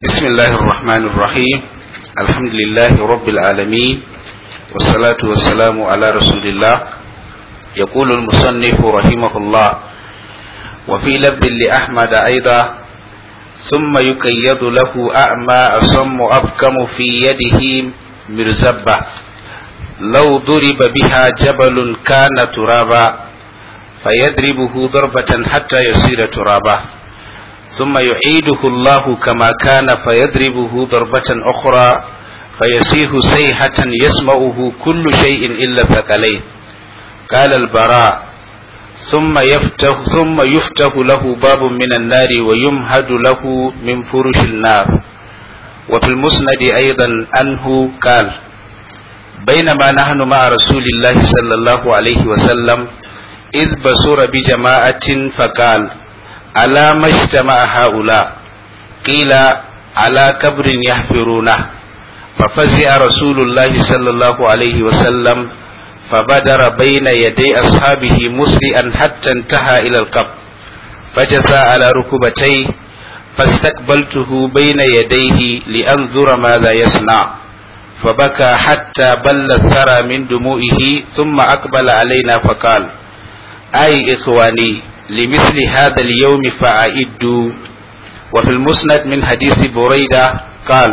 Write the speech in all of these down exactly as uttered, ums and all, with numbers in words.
بسم الله الرحمن الرحيم. الحمد لله رب العالمين، والصلاة والسلام على رسول الله. يقول المصنف رحمه الله: وفي لب لأحمد أيضا: ثم يقيد له أعمى أصم أبكم في يده مرزبة، لو ضرب بها جبل كان ترابا، فيضربه ضربة حتى يصير ترابا، ثم يعيده الله كما كان فيضربه ضربة أخرى فيصيح صيحة يسمعه كل شيء إلا الثقلين. قال البراء: ثم يفتح ثم يفتح له باب من النار ويمهد له من فرش النار. وفي المسند أيضا عنه قال: بينما نحن مع رسول الله صلى الله عليه وسلم إذ بصر بجماعة فقال: ألا ما اجتمع هؤلاء؟ قيل: على قبر يحفرونه. ففزع رسول الله صلى الله عليه وسلم فبدر بين يدي أصحابه مسرعا حتى انتهى إلى القبر، فجثى على ركبتيه، فاستقبلته بين يديه لأنظر ماذا يصنع، فبكى حتى بل الثرى من دموعه، ثم أقبل علينا فقال: أي إخواني، لمثل هذا اليوم فأعدوا. وفي المسند من حديث بريدة قال: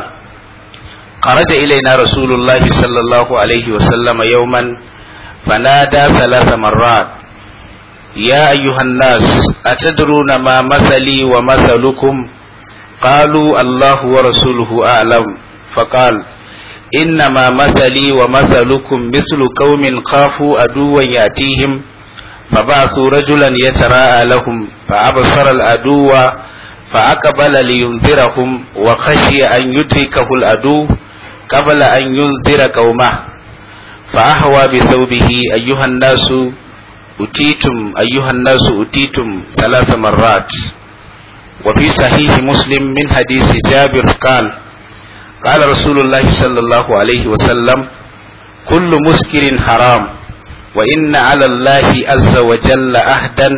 خرج إلينا رسول الله صلى الله عليه وسلم يوما فنادى ثلاث مرات: يا أيها الناس، أتدرون ما مثلي ومثلكم؟ قالوا: الله ورسوله أعلم. فقال: إنما مثلي ومثلكم مثل قوم خافوا عدوا يأتيهم فبعثوا رجلا يتراءى لهم، فأبصر العدو فأقبل لينذرهم، وخشي أن يدركه العدو قبل أن ينذر قومه، فأهوى بثوبه: أيها الناس أتيتم أيها الناس أتيتم ثلاث مرات. وفي صحيح مسلم من حديث جابر قال: قال رسول الله صلى الله عليه وسلم: كل مسكر حرام، وإن على الله عز وجل عهدا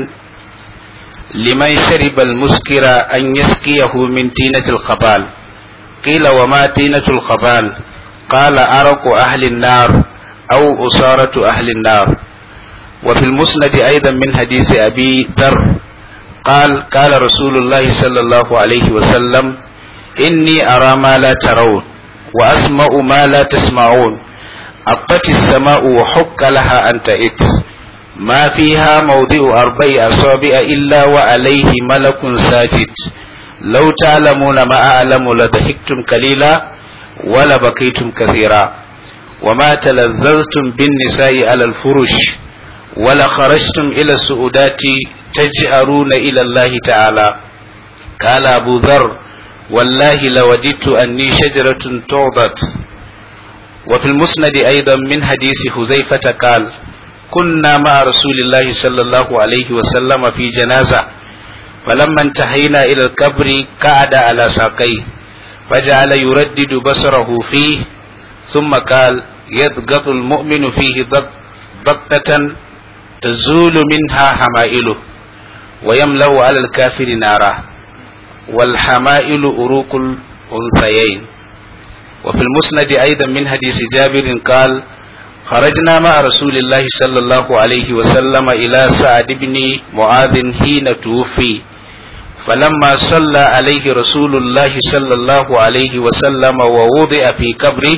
لمن شرب المسكر أن يسقيه من تينة الخبال. قيل: وما تينة الخبال؟ قال: أرق أهل النار أو أصارة أهل النار. وفي المسند أيضا من حديث أبي ذر قال: قال رسول الله صلى الله عليه وسلم: إني أرى ما لا ترون وأسمع ما لا تسمعون. أطت السماء وحك لها أن تئت، ما فيها موضع أربع أصابع إلا وعليه ملك ساجد، لو تعلمون ما أعلم لضحكتم قليلا ولبكيتم كثيرا، وما تلذذتم بالنساء على الفرش، ولخرجتم إلى السؤدات تجأرون إلى الله تعالى. قال أبو ذر: والله لوددت أني شجرة تعضد. وفي المسند أيضا من حديث حذيفة قال: كنا مع رسول الله صلى الله عليه وسلم في جنازة، فلما انتهينا إلى القبر قعد على ساقيه، فجعل يردد بصره فيه، ثم قال: يضغط المؤمن فيه ضغطة تزول منها حمائله، ويملأ على الكافر نارا، والحمائل أروق الأنثيين. وفي المسند أيضا من حديث جابر قال: خرجنا مع رسول الله صلى الله عليه وسلم إلى سعد بن معاذ حين توفي، فلما صلى عليه رسول الله صلى الله عليه وسلم ووضع في قبره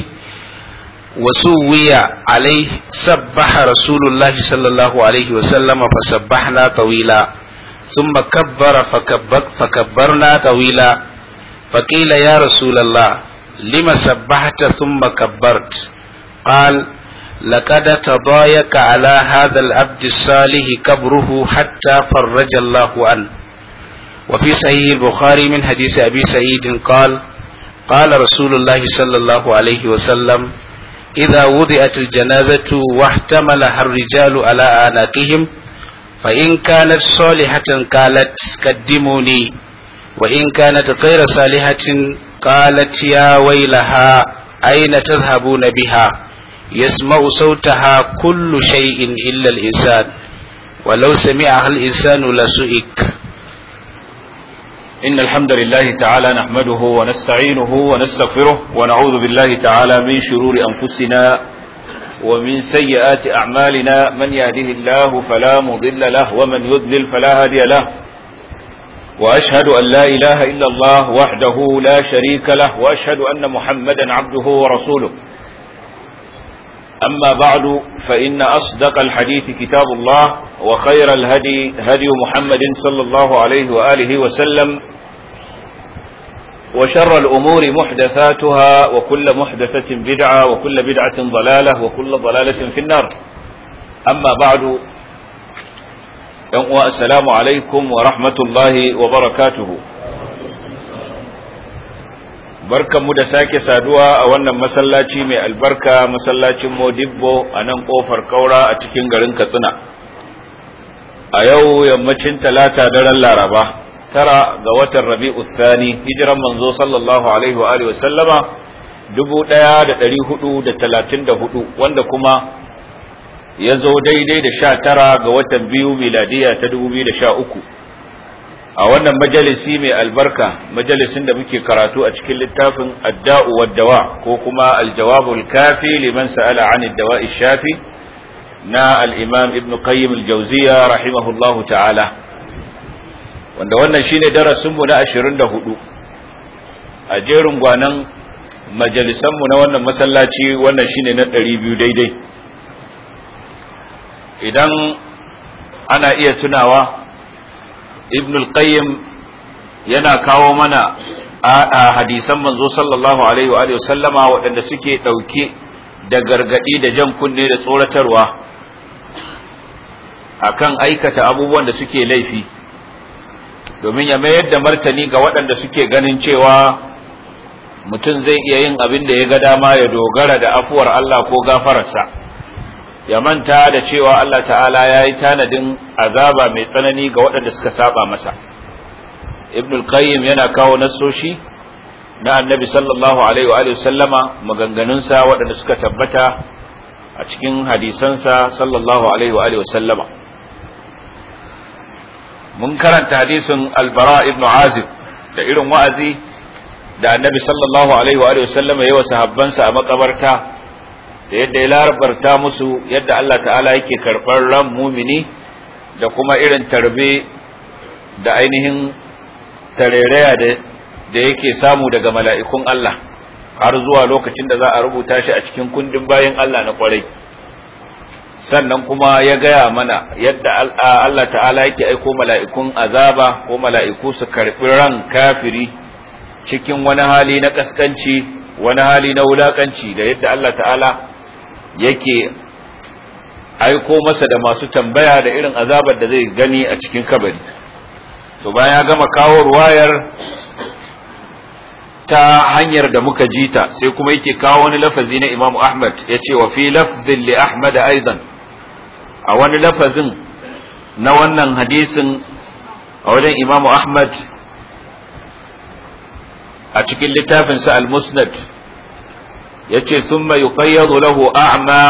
وسوي عليه، سبح رسول الله صلى الله عليه وسلم فسبحنا طويلا، ثم كبر فكبر فكبرنا طويلا. فقيل: يا رسول الله، لما سبحت ثم كبرت؟ قال: لقد تضايق على هذا العبد الصالح كبره حتى فرج الله عنه. وفي صحيح البخاري من حديث أبي سعيد قال: قال رسول الله صلى الله عليه وسلم: إذا وضعت الجنازة واحتملها الرجال على أعناقهم، فإن كانت صالحة قالت: قدموني، وإن كانت غير صالحة قالت: يا ويلها، أين تذهبون بها؟ يسمع صوتها كل شيء إلا الإنسان، ولو سمعها الإنسان لسئك. إن الحمد لله تعالى نحمده ونستعينه ونستغفره ونعوذ بالله تعالى من شرور أنفسنا ومن سيئات أعمالنا من يهده الله فلا مضل له ومن يضلل فلا هادي له وأشهد أن لا إله إلا الله وحده لا شريك له وأشهد أن محمدا عبده ورسوله أما بعد فإن أصدق الحديث كتاب الله وخير الهدي هدي محمد صلى الله عليه وآله وسلم وشر الأمور محدثاتها وكل محدثة بدعة وكل بدعة ضلالة وكل ضلالة في النار أما بعد السلام عليكم ورحمة الله وبركاته barkan mu da sake saduwa a wannan masallaci mai albarka masallacin Modibbo a nan kofar Kaura a cikin garin Katsina a yau yammacin talata daren Laraba tara ga watan Rabi'u Thani hijiran manzo sallallahu alaihi wa alihi wasallama dubu ɗaya da ɗari hudu da talatin da hudu wanda kuma ya zo daidai da sha tara ga watan biyu miladiya ta dubu biyu da sha uku a wannan majalisi mai albarka majalisin da muke karatu a cikin littafin adda'u wad-dawa ko kuma al-jawabul kafi liman sa'ala 'an ad-dawa'i shafi na al-imam ibn qayyim al-jawziyya rahimahullahu ta'ala wanda wannan shine darasin mu na ashirin da hudu a jerin gwanan majalisan mu na wannan masallaci wannan shine na ɗari biyu daidai idan ana iya tunawa ibn al-qayyim yana kawo mana a hadisan manzo sallallahu alaihi wa alihi wasallama waɗanda suke ɗauke da gargadi da jan kunne da tsoratarwa akan aikata abubuwan da suke laifi domin ya mayar da martani ga waɗanda suke ganin cewa mutum zai iya yin abin da ya ga dama ya dogara da afuwar Allah ko gafararsa ya manta da cewa Allah ta'ala ya yi tanadin azaba mai tsanani ga waɗanda suka saba masa. Ibn al-Qayyim yana kawo nassoshi na annabi sallallahu alaihi wa alihi sallama maganganunsa waɗanda suka tabbata a cikin hadisansa sallallahu alaihi wa alihi sallama. Mun karanta hadisin Al-Bara ibn Azib da irin wa'azi da annabi sallallahu alaihi wa alihi sallama yayi wa sahabbansa a makabarta da yadda ya larabarta musu yadda Allah ta'ala yake karɓar ran mumini da kuma irin tarbe da ainihin tarereya da yake samu daga mala'ikun Allah har zuwa lokacin da za a rubuta shi a cikin kundin bayan Allah na kwarai sannan kuma ya gaya mana yadda Allah ta'ala yake aiko mala'ikun azaba ko mala'iku su karɓi ran kafiri cikin wani hali na kaskanci wani hali na wulakanci da yadda Allah ta'ala yake aiko masa da masu tambaya da irin azabar da zai gani a cikin kabari to bayan ya gama kawo ruwayar ta hanyar da muka jita sai kuma yake kawo wani lafazi na Imam Ahmad yace wa fi lafdhin li Ahmad aidan a wani lafazin na wannan hadisin a wajen Imam Ahmad a cikin littafinsa al-Musnad yace thumma yuqayyadu lahu a'ma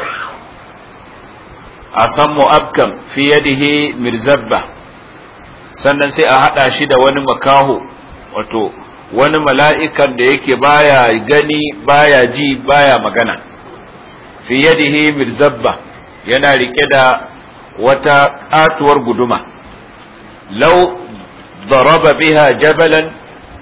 asammu abkam fi yadihi mirzabba sannan sai a hada shi da wani makaho wato wani mala'ikan da yake baya gani baya ji baya magana fi yadihi mirzabba yana rike da wata katuwar guduma law daraba biha jabalan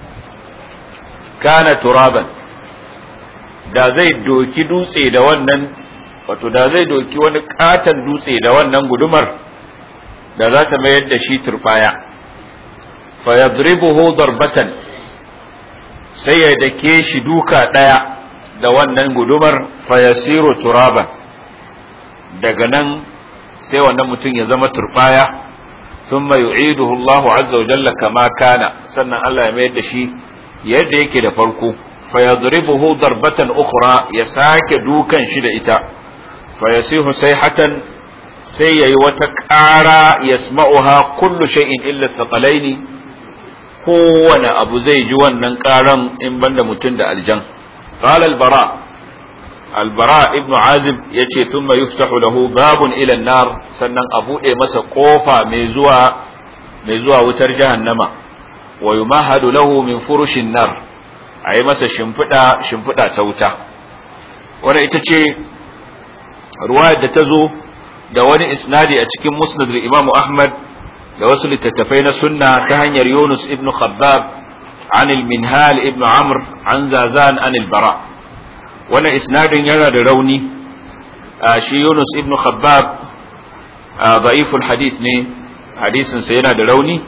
kana turaban da zai doki dutse da wannan wato da zai doki wani katon dutse da wannan gudumar da za ta mayar da shi turbaya fa yadribuhu darbatan sai ya dake shi duka daya da wannan gudumar fa yasiru turaban daga nan sai wannan mutum ya zama turbaya thumma yu'iduhu Allahu azza wa jalla kama kana sannan Allah ya mayar da shi yadda yake da farko fayadribuhu darbatan ukhra ya sake dukan shi da ita fayasihu sayhatan sai yayi wata ƙara yasma'uha kullu shay'in illa thaqalaini kowane abu zai ji wannan ƙaran in banda mutum da aljan qala al-bara al-bara ibn azib yace thumma yuftahu lahu babun ila an-nar sannan a bude masa kofa mai zuwa mai zuwa wutar jahannama wa yumahadu lahu min furushin nar ayi masa shimfida shimfida ta wuta. Wannan ita ce ruwayar da ta zo da wani isnadi a cikin musnad al-Imam Ahmad da wasu littattafai na sunna ta hanyar Yunus ibn Khabbab an al-Minhal ibn Amr an Zazan an al-Bara. Wannan isnadin yana da rauni, shi Yunus ibn Khabbab da'iful hadith ne, hadisin sa yana da rauni.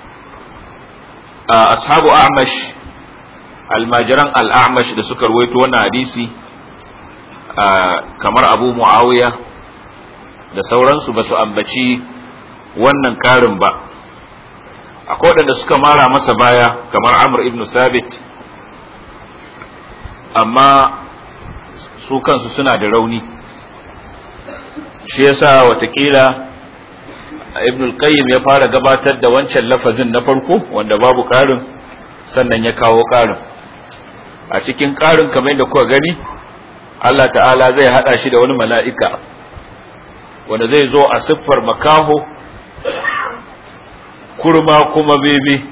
Ashabu A'mash, almajiran al-A'mash da suka rawaito wannan hadisi kamar Abu Muawiya da sauransu ba su ambaci wannan karin ba. Akwai waɗanda suka mara masa baya kamar Amr ibn Sabit, amma su kansu suna da rauni, shi yasa watakila Ibn al-Qayyim ya fara gabatar da wancan lafazin na farko wanda babu karin, sannan ya kawo karin. A cikin karin kamar yadda kuka gani, Allah ta'ala zai hada shi da wani mala'ika wanda zai zo a siffar makaho, kurma kuma bebe,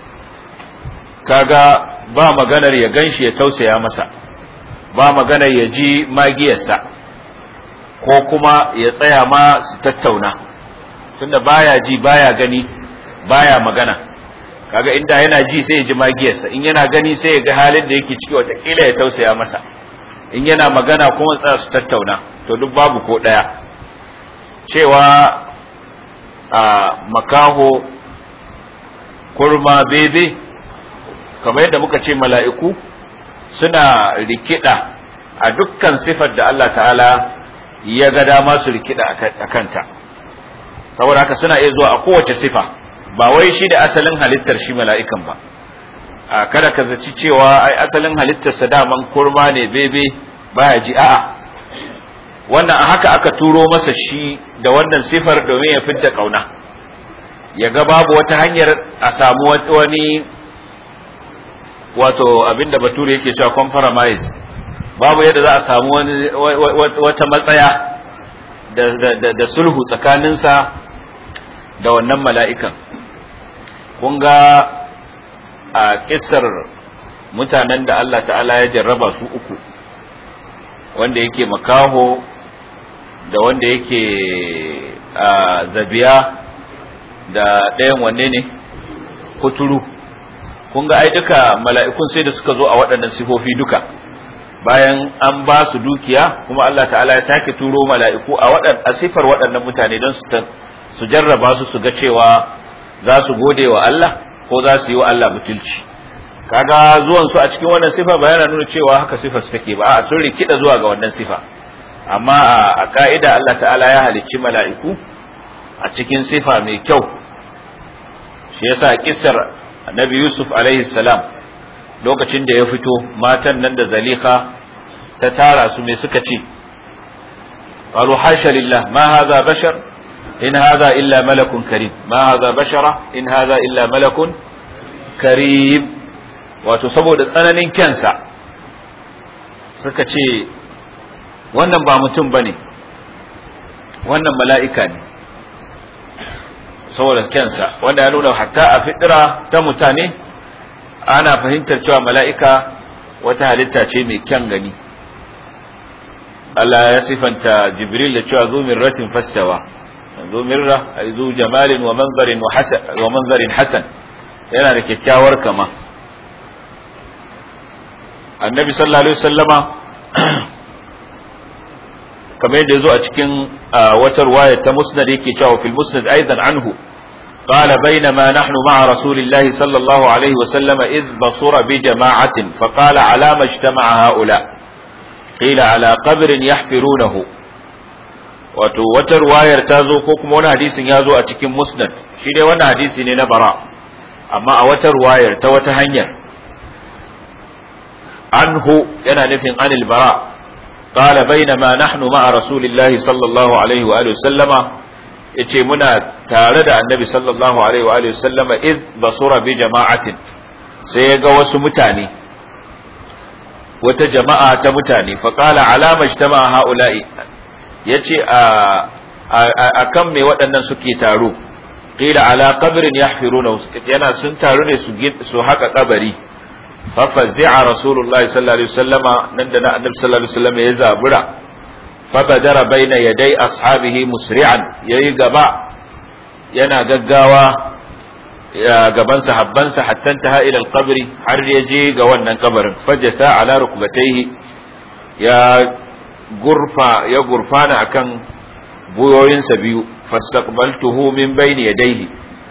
kaga ba maganar ya ganshi ya tausaya masa, ba maganar ya ji magiyarsa ko kuma ya tsaya ma su tattauna, tunda baya ji baya gani baya magana. Kaga inda yana ji sai ya ji magiyarsa, in yana gani sai ya ga halin da yake ciki, watakila ya tausaya masa, in yana magana kuma tsaya su tattauna. To duk babu ko daya. Cewa a makaho, kurma, bebe, kamar yadda muka ce mala'iku suna rikida a dukkan sifar da Allah ta'ala ya ga dama su rikida a kanta, saboda haka suna iya zuwa a kowace sifa, ba wai shi da asalin halittar shi mala'ikan ba. A kada ka zaci cewa ai asalin halittarsa daman kurma ne, bebe, baya ji. A'a, wannan haka aka turo masa shi da wannan sifar domin ya fidda kauna, ya ga babu wata hanyar a samu wani wato abinda bature yake cewa compromise, babu yadda za a samu wani wata matsaya da, da, da, da sulhu tsakaninsa da wannan mala'ikan. Kun ga a kissar mutanen da Allah ta'ala ya jarraba su uku, wanda yake makaho da wanda yake a zabiya da ɗayan wanne ne kuturu. Kun ga ai duka mala'ikun sai da suka zo a waɗannan sifofi duka, bayan an ba su dukiya kuma Allah ta'ala ya sake turo mala'iku a waɗan a sifar waɗannan mutane don su su jarraba su su ga cewa za su gode wa Allah ko za su yi wa Allah butulci. Kaga zuwan su a cikin wannan sifa ba yana nuna cewa haka sifar su take ba, a sun rikida zuwa ga wannan sifa. Amma a ka'ida Allah ta'ala ya halicci mala'iku a cikin sifa mai kyau. Shi yasa kissar Annabi Yusuf alaihi salam lokacin da ya fito, matan nan da Zaliha ta tara su me suka ce? Qalu hasha lillah ma hadha bashar in hadha illa malakun karim, ma hadha bashara in hadha illa malakun karim. Wato saboda tsananin kyansa suka ce wannan ba mutum bane, wannan mala'ika ne, saboda kyansa, wanda ya nuna hatta a fitira ta mutane ana fahimtar cewa mala'ika wata halitta ce mai kyan gani. Allah ya sifanta Jibril da cewa zu mirratin fassawa, zu mirra ay zu jamalin wa manzarin wa hasan wa manzarin hasan, yana da kyakkyawar kama. Annabi sallallahu alaihi wasallama kamar yadda yazo a cikin wata riwaya ta Musnad yake cewa fil Musnad aidan anhu قال بينما نحن مع رسول الله صلى الله عليه وسلم إذ بصر بجماعة فقال على ما اجتمع هؤلاء قيل على قبر يحفرونه. wato wata ruwayar ta zo ko kuma wani hadisin ya zo a cikin Musnad, shi dai wannan hadisi ne na Bara, amma a wata ruwayar ta wata hanyar anhu yana nufin anil Bara, qala bainama nahnu ma'a rasulillahi sallallahu alaihi wa alihi wasallama, yace muna tare da annabi sallallahu alaihi wa alihi wasallama id basura bi jama'atin, sai ya ga wasu mutane, wata jama'a ta mutane, fa qala alama ijtama'a haula'i, yace a akan me waɗannan suke taro, qila ala qabrin yahfiruna yana sun taru ne su su haka kabari fa fazi'a rasulullahi sallallahu alaihi wasallama nan da annabi sallallahu alaihi wasallam ya zabura fa badara baina yaday ashabihi musri'an yayi gaba yana gaggawa gaban sahabbansa hatta ta ila alqabri har ya je ga wannan kabarin fajasa ala rukbatayhi ya gurfa ya gurfana akan buyoyinsa biyu fastaqbaltuhu min bayni yadayhi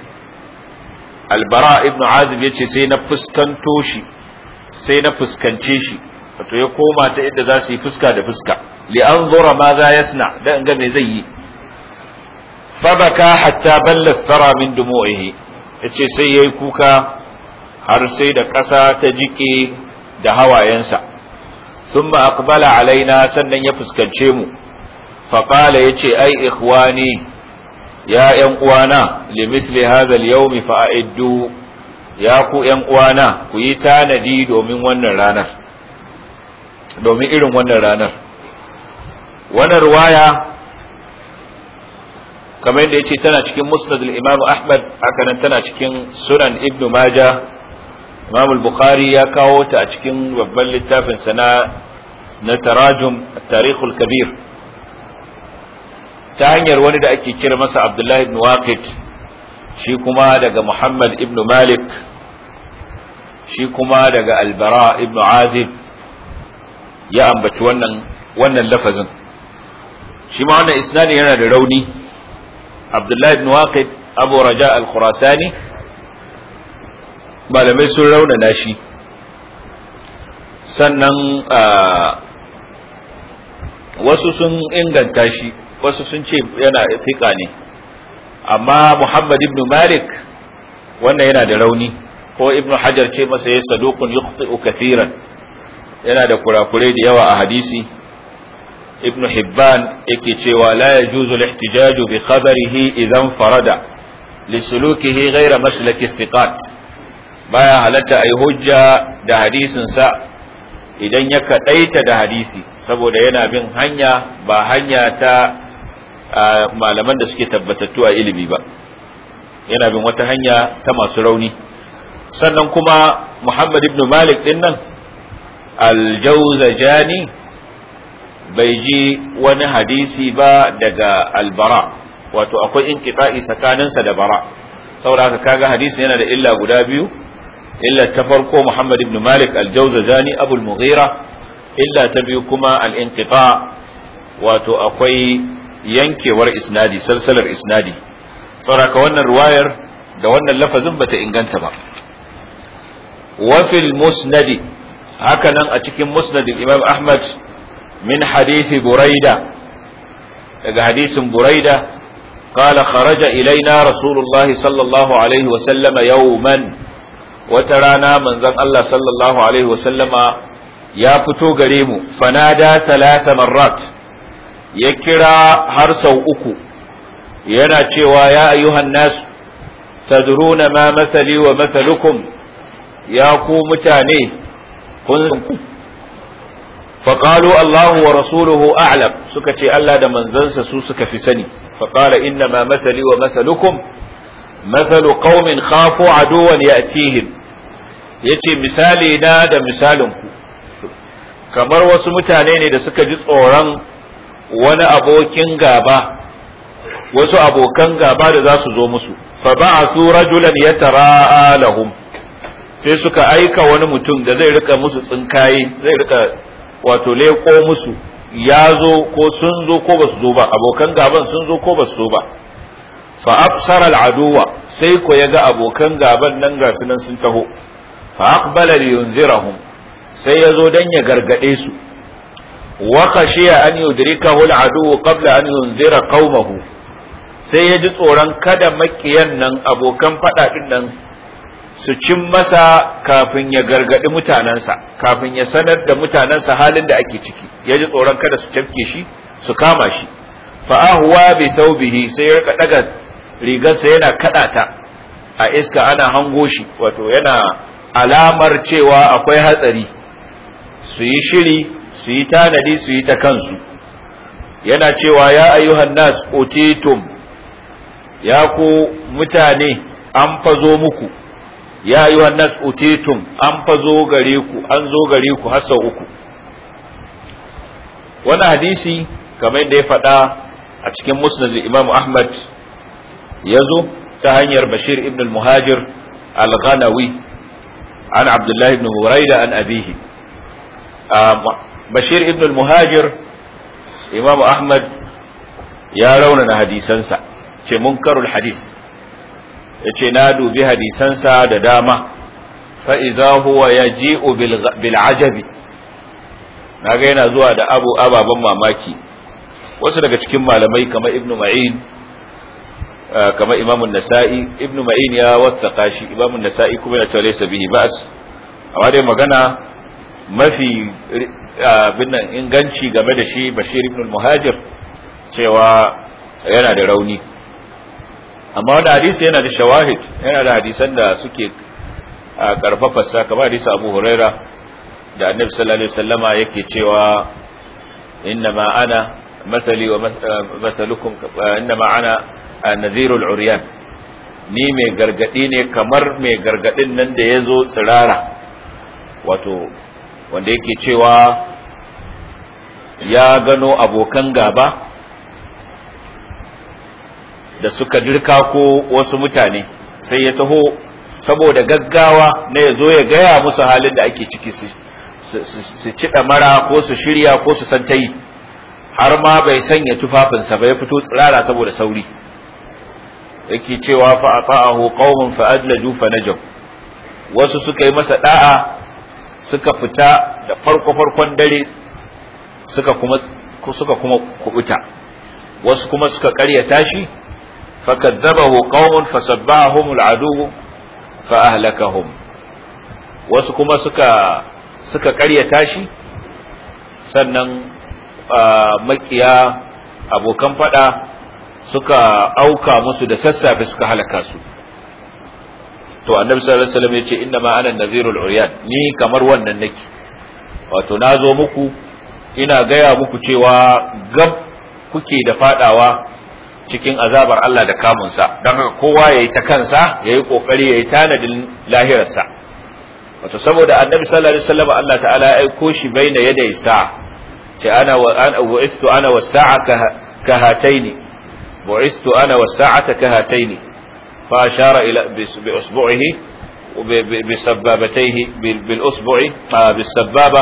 albara ibn azib yace sai na fuskanto shi sai na fuskance shi wato ya koma ta inda za su yi fuska da fuska li anzura ma za yasna dan ga me zai yi fabaka hatta balla thara min dumu'ihi yace sai yayi kuka har sai da ƙasa ta jike da hawayensa thumma aqbala alaina sannan ya fuskance mu faqala yace ai ikhwani ya ƴan uwana limithli hadha al-yawm fa'iddu ya ku ƴan uwana ku yi tanadi domin wannan ranar domin irin wannan ranar wannan riwaya kamar yadda yace tana cikin musnad al-imam ahmad haka nan tana cikin sunan ibn majah imam al-bukhari ya kawo ta a cikin babban littafin sa na na tarajum at-tarikh al-kabir ta hanyar wani da ake kira masa abdullahi ibn waqid shi kuma daga muhammad ibn malik shi kuma daga albara ibn azib ya ambaci wannan wannan lafazin shi ma wannan isnadi yana da rauni abdullahi ibn waqid abu raja al-khurasani malamai sun raunana shi sannan wasu sun inganta shi wasu sun ce yana thiqa ne amma muhammad ibn malik wannan yana da rauni ko ibn hajar ce masa ya saduqun yukhti'u kathiran yana da kurakurai da yawa a hadisi ibn hibban yake cewa la yajuzu al-ihtijaju bi khabarihi idan farada li sulukihi ghayra maslak thiqat baya halatta ai hujja da hadisin sa idan ya kadaita da hadisi saboda yana bin hanya ba hanya ta malaman da suke tabbatattu a ilimi ba yana bin wata hanya ta masu rauni sannan kuma muhammad ibn malik din nan al-jawzajani bai ji wani hadisi ba daga albara wato akwai inqita'i tsakaninsa da bara saboda haka kaga hadisi yana da illa guda biyu illa ta farko muhammad ibn malik al-jawzajani abul mughira illa ta biyu kuma al-inqita wato akwai yankewar isnadi salsalar isnadi saboda wannan riwayar da wannan lafazin bata inganta ba wa fil musnad haka nan a cikin musnad imam ahmad min hadisi buraida daga hadisin buraida قال خرج إلينا رسول الله صلى الله عليه وسلم يوما وترانا من ذن الله صلى الله عليه وسلم يا فتو غريمو فنادى ثلاث مرات يكرا هرسو أكو ينا تشوى يا أيها الناس تدرون ما مثلي ومثلكم يا قوم متاني فقالوا الله ورسوله أعلم سكتي ألا دمن زنس سوسك في سني فقال إنما مثلي ومثلكم مثل قوم خافوا عدوا يأتيهم yace misali na da misalinku kamar wasu mutane ne da suka ji tsoron wani abokin gaba wasu abokan gaba da za su zo musu fa ba'athu rajulan yatara'a lahum sai suka aika wani mutum da zai rika musu tsinkaye zai rika wato leko musu ya zo ko sun zo ko ba su zo ba abokan gaban sun zo ko ba su zo ba fa absara al'aduwa sai ko yaga abokan gaban nan ga sunan sun taho fa aqbala li yunzirahum sai yazo dan ya gargade su wa khashiya an yudrikahu al'adu qabla an yunzira qaumahu sai ya ji tsoron kada makiyan nan abokan fada din nan su cin masa kafin ya gargadi mutanensa kafin ya sanar da mutanensa halin da ake ciki ya ji tsoron kada su cafke shi su kama shi fa ahwa bi thawbihi sai ya rika daga rigarsa yana kada ta a iska ana hango shi wato yana alamar cewa akwai hatsari su yi shiri su yi tanadi su yi ta kansu yana cewa ya ayyuhan nas utitum ya ku mutane an fazo muku ya ayyuhan nas utitum an fazo gare ku an zo gare ku har sau uku. Wannan hadisi kamar yadda ya faɗa a cikin musnad Imam Ahmad ya zo ta hanyar Bashir ibn al-Muhajir al-Ghanawi an Abdullah ibn Buraida an abihi. Bashir ibn al-Muhajir Imam Ahmad ya raunana hadisansa, ce munkarul hadis, ya ce na dubi hadisansa da dama fa'iza huwa ya ji'u bil'ajabi, na ga yana zuwa da abu ababen mamaki. Wasu daga cikin malamai kamar Ibn Ma'in, kamar Imamun Nasa'i, Ibn Ma'in ya watsaka shi, Imamun Nasa'i kuma ya tare sa bihi ba'as, amma dai magana mafi binnan inganci game da shi Bashir ibn al-Muhajir cewa yana da rauni. Amma wani hadisi yana da shawahid, yana da hadisan da suke karfafa sa, kamar hadisi Abu Huraira da Annabi sallallahu alaihi wasallama yake cewa innama ana masali wa masalukum innama ana an-nadhirul uryan, ni mai gargadi ne kamar mai gargadin nan da yazo tsirara, wato wanda yake cewa ya gano abokan gaba da suka dirka ko wasu mutane, sai ya taho saboda gaggawa na ya zo ya gaya musu halin da ake ciki, su ci ɗamara ko su shirya ko su santayi, har ma bai sanya tufafinsa ba ya fito tsirara saboda sauri. Yake cewa fa ata'ahu qaumun fa adlaju fa najaw, wasu suka yi masa da'a suka fita da farko farkon dare suka kuma suka kuma kubuta, wasu kuma suka karyata shi fakadzabahu qaumun fasabbahum al'adu fa ahlakahum, wasu kuma suka suka karyata shi sannan makiya abokan fada suka auka musu da sassafe suka halaka su. To annabi sallallahu alaihi wasallam yace inna ma ana nadhirul uryan, ni kamar wannan nake, wato nazo muku ina gaya muku cewa gab kuke da fadawa cikin azabar Allah da kamunsa, don haka kowa yayi ta kansa yayi kokari yayi tanadin lahirarsa. Wato saboda annabi sallallahu alaihi wasallam Allah ta'ala ya aiko shi baina yaday sa, ce ana wa ana bu'istu ana was-sa'a ka hataini, bu'istu ana was-sa'ata ka hataini, فأشار إلى بأصبعه بسبابتيه بالأصبع بالسبابة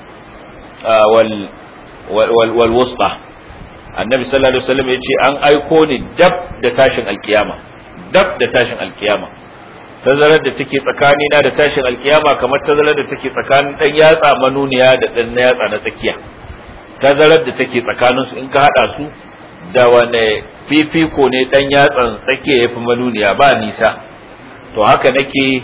والوسطى. النبي صلى الله عليه وسلم يقول أن أيكون دب دتاشن القيامة، دب دتاشن القيامة. tazarar da take tsakanina da tashin alkiyama kamar tazarar da take tsakanin dan yatsa manuniya da dan yatsa na tsakiya, tazarar da take tsakaninsu in ka hada su da wane fifiko ne dan yatsan tsakiya yafi manuniya ba nisa, to haka nake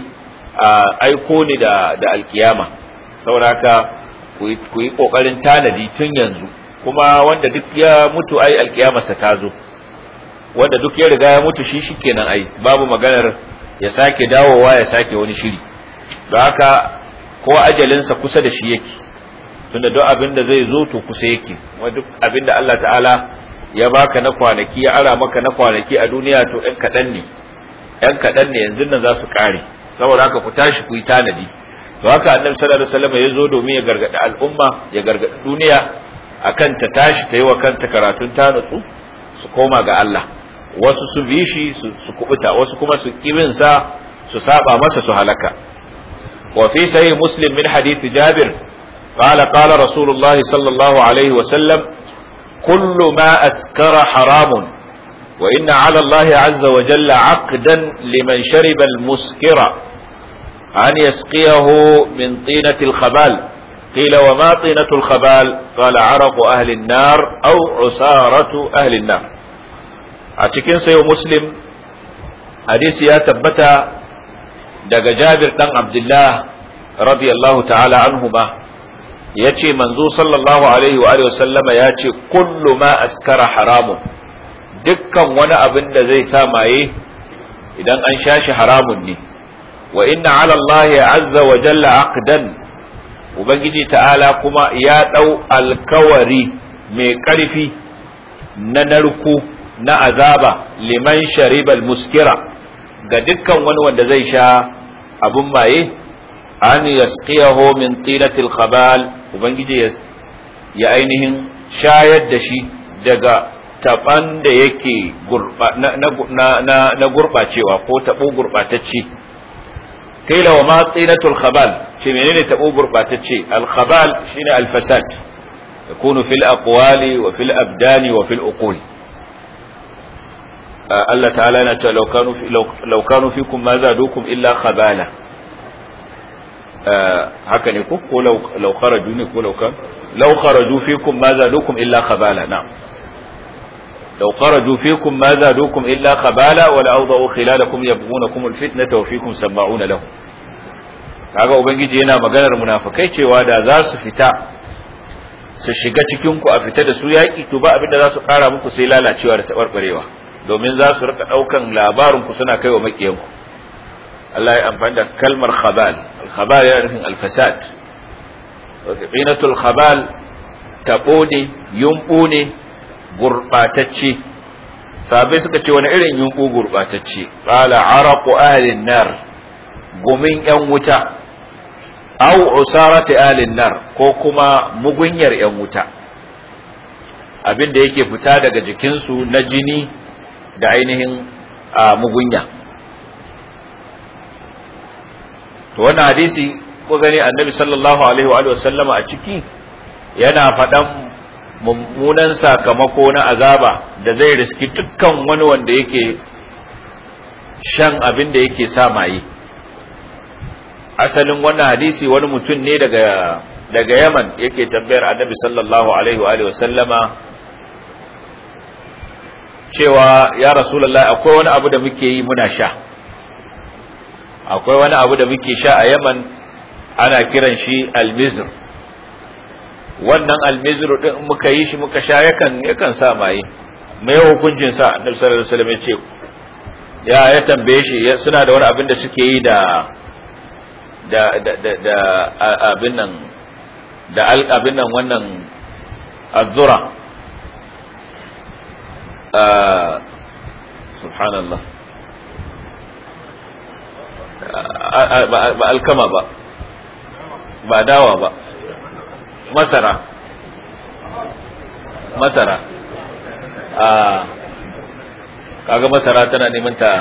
aiko ni da da alkiyama. saboda haka ku yi kokarin tanadi tun yanzu, kuma wanda duk ya mutu ai alkiyamarsa ta zo, wanda duk ya riga ya mutu shi shikenan ai babu maganar ya sake dawowa ya sake wani shiri. don haka ko ajalinsa kusa da shi yake, tunda duk abin da zai zo to kusa yake, kuma duk abin da Allah ta'ala ya baka na kwanaki ya ara maka na kwanaki a duniya to ɗan kaɗan ne, ɗan kaɗan ne yanzu nan za su ƙare. saboda haka ku tashi ku yi tanadi. to haka annabi sallallahu alaihi wasallam ya zo domin ya gargaɗi al'umma, ya gargaɗi duniya akan ta tashi ta yi wa kanta karatun ta nutsu su koma ga Allah, wasu su bi shi su kubuta, wasu kuma su kibin sa su saba masa su halaka. wa fi sahih muslim min hadith jabir qala qala rasulullahi sallallahu alaihi wasallam كل ما أسكر حرام وإن على الله عز وجل عقدا لمن شرب المسكر أن يسقيه من طينة الخبال. قيل وما طينة الخبال؟ قال عرق أهل النار أو عسارة أهل النار. أتكين سيو مسلم حديث يا تبتا دق جابر بن عبد الله رضي الله تعالى عنهما ya ce manzo sallallahu alaihi wa alihi wasallama ya ce kullu ma askara haramun, dukkan wani abin da zai sa maye idan an sha shi haramun ne. wa inna ala Allah azza wa jalla aqdan, ubangiji ta'ala kuma ya dau alkawari mai karfi na narko na azaba liman sharibal muskira ga dukkan wani wanda zai sha abun maye an yasqiyahu min tinatil khabal ubangiji ya ainihin shayar da shi daga taban da yake gurba na na na gurbacewa ko tabo gurbatacce kaila wa ma tinatul khabal ce menene tabo gurbatacce al khabal shine al fasad yakunu fil aqwali wa fil abdani wa fil uqul Allah ta'ala yana ta law kanu law kanu fikum ma zadukum illa khabala haka ne ko ko law kharaju ne ko law kan law kharaju fikum ma zadukum illa khabala na'am law kharaju fikum ma zadukum illa khabala wa la'awdahu khilalakum yabghunakum alfitnata wa fikum sama'una lahu kaga ubangiji yana maganar munafikai cewa da za su fita su shiga cikin ku a fita da su yaki to ba abinda za su kara muku sai lalacewa da tabarbarewa domin za su rika daukan labarin ku suna kaiwa makiyan ku Allah ya amfani da kalmar khabal al-khabal yana nufin al-fasad wa qinatul khabal tabo ne yumbu ne gurbatacce sabai suka ce wani irin yumbu gurbatacce qala araqu ahli an-nar gumin yan wuta aw usarati ahli an-nar ko kuma mugunyar yan wuta abinda yake fita daga jikinsu na jini da ainihin mugunya to wannan hadisi ko gani annabi sallallahu alaihi wa sallama a ciki yana faɗan mummunan sakamako na azaba da zai riski dukkan wani wanda yake shan abin da yake sa maye asalin wannan hadisi wani mutum ne daga daga Yaman yake tambayar annabi sallallahu alaihi wa sallama cewa ya rasulullahi akwai wani abu da muke yi muna sha akwai wani abu da muke sha a Yaman ana kiran shi almizr wannan almizr din muka yi shi muka sha yakan yakan sa maye mai hukuncin sa annabi sallallahu alaihi wasallam ya ce ya ya tambaye shi suna da wani abin da suke yi da da da da abin nan da abin nan wannan azzura subhanallah ba alkama ba ba dawa ba masara masara a kaga masara tana neman ta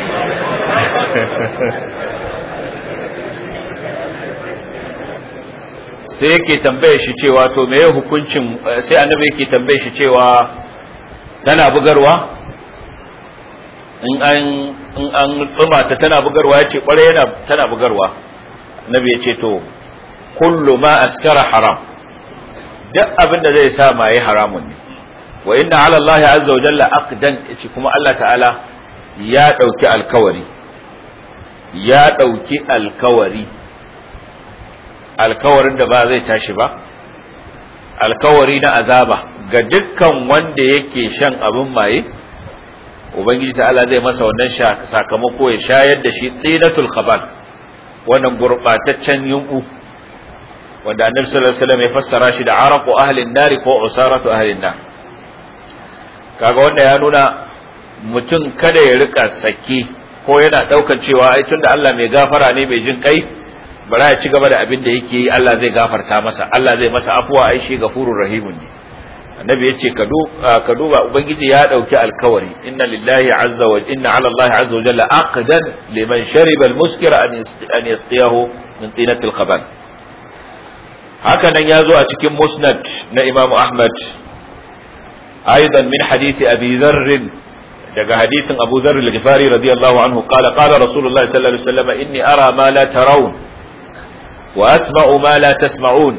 sai yake tambaye shi cewa to meye hukuncin sai annabi yake tambaye shi cewa tana bugarwa in an in an tsuma ta tana bugarwa yace kware yana tana bugarwa annabi yace to kullu ma askara haram duk abin da zai sa mai haramun ne wa inna ala Allah azza wa jalla aqdan yace kuma Allah ta'ala ya dauki alkawari ya dauki alkawari alkawarin da ba zai tashi ba alkawari na azaba ga dukkan wanda yake shan abin maye ubangiji ta'ala zai masa wannan sakamako ya shayar da shi tsinatul khabal wannan gurbataccen yunku wanda annabi sallallahu alaihi wasallam ya fassara shi da araqu ahli an-nar ko usaratu ahli an-nar kaga wanda ya nuna mutum kada ya rika saki ko yana daukan cewa ai tunda Allah mai gafara ne mai jin kai bara ya ci gaba da abin da yake yi Allah zai gafarta masa Allah zai masa afuwa ai shi gafurur rahimun ne annabi yace ka ka duba ubangiji ya dauki alkawari inna lillahi azza wa inna ala allahi azza wa jalla aqdan liman shariba almuskira an yasqiyahu min tinatil khabal haka nan yazo a cikin musnad na imam ahmad aidan min hadisi abi dharr daga hadisin abu dharr al-ghifari radiyallahu anhu qala qala rasulullahi sallallahu alaihi wasallam inni ara ma la tarawun wa asma'u ma la tasma'un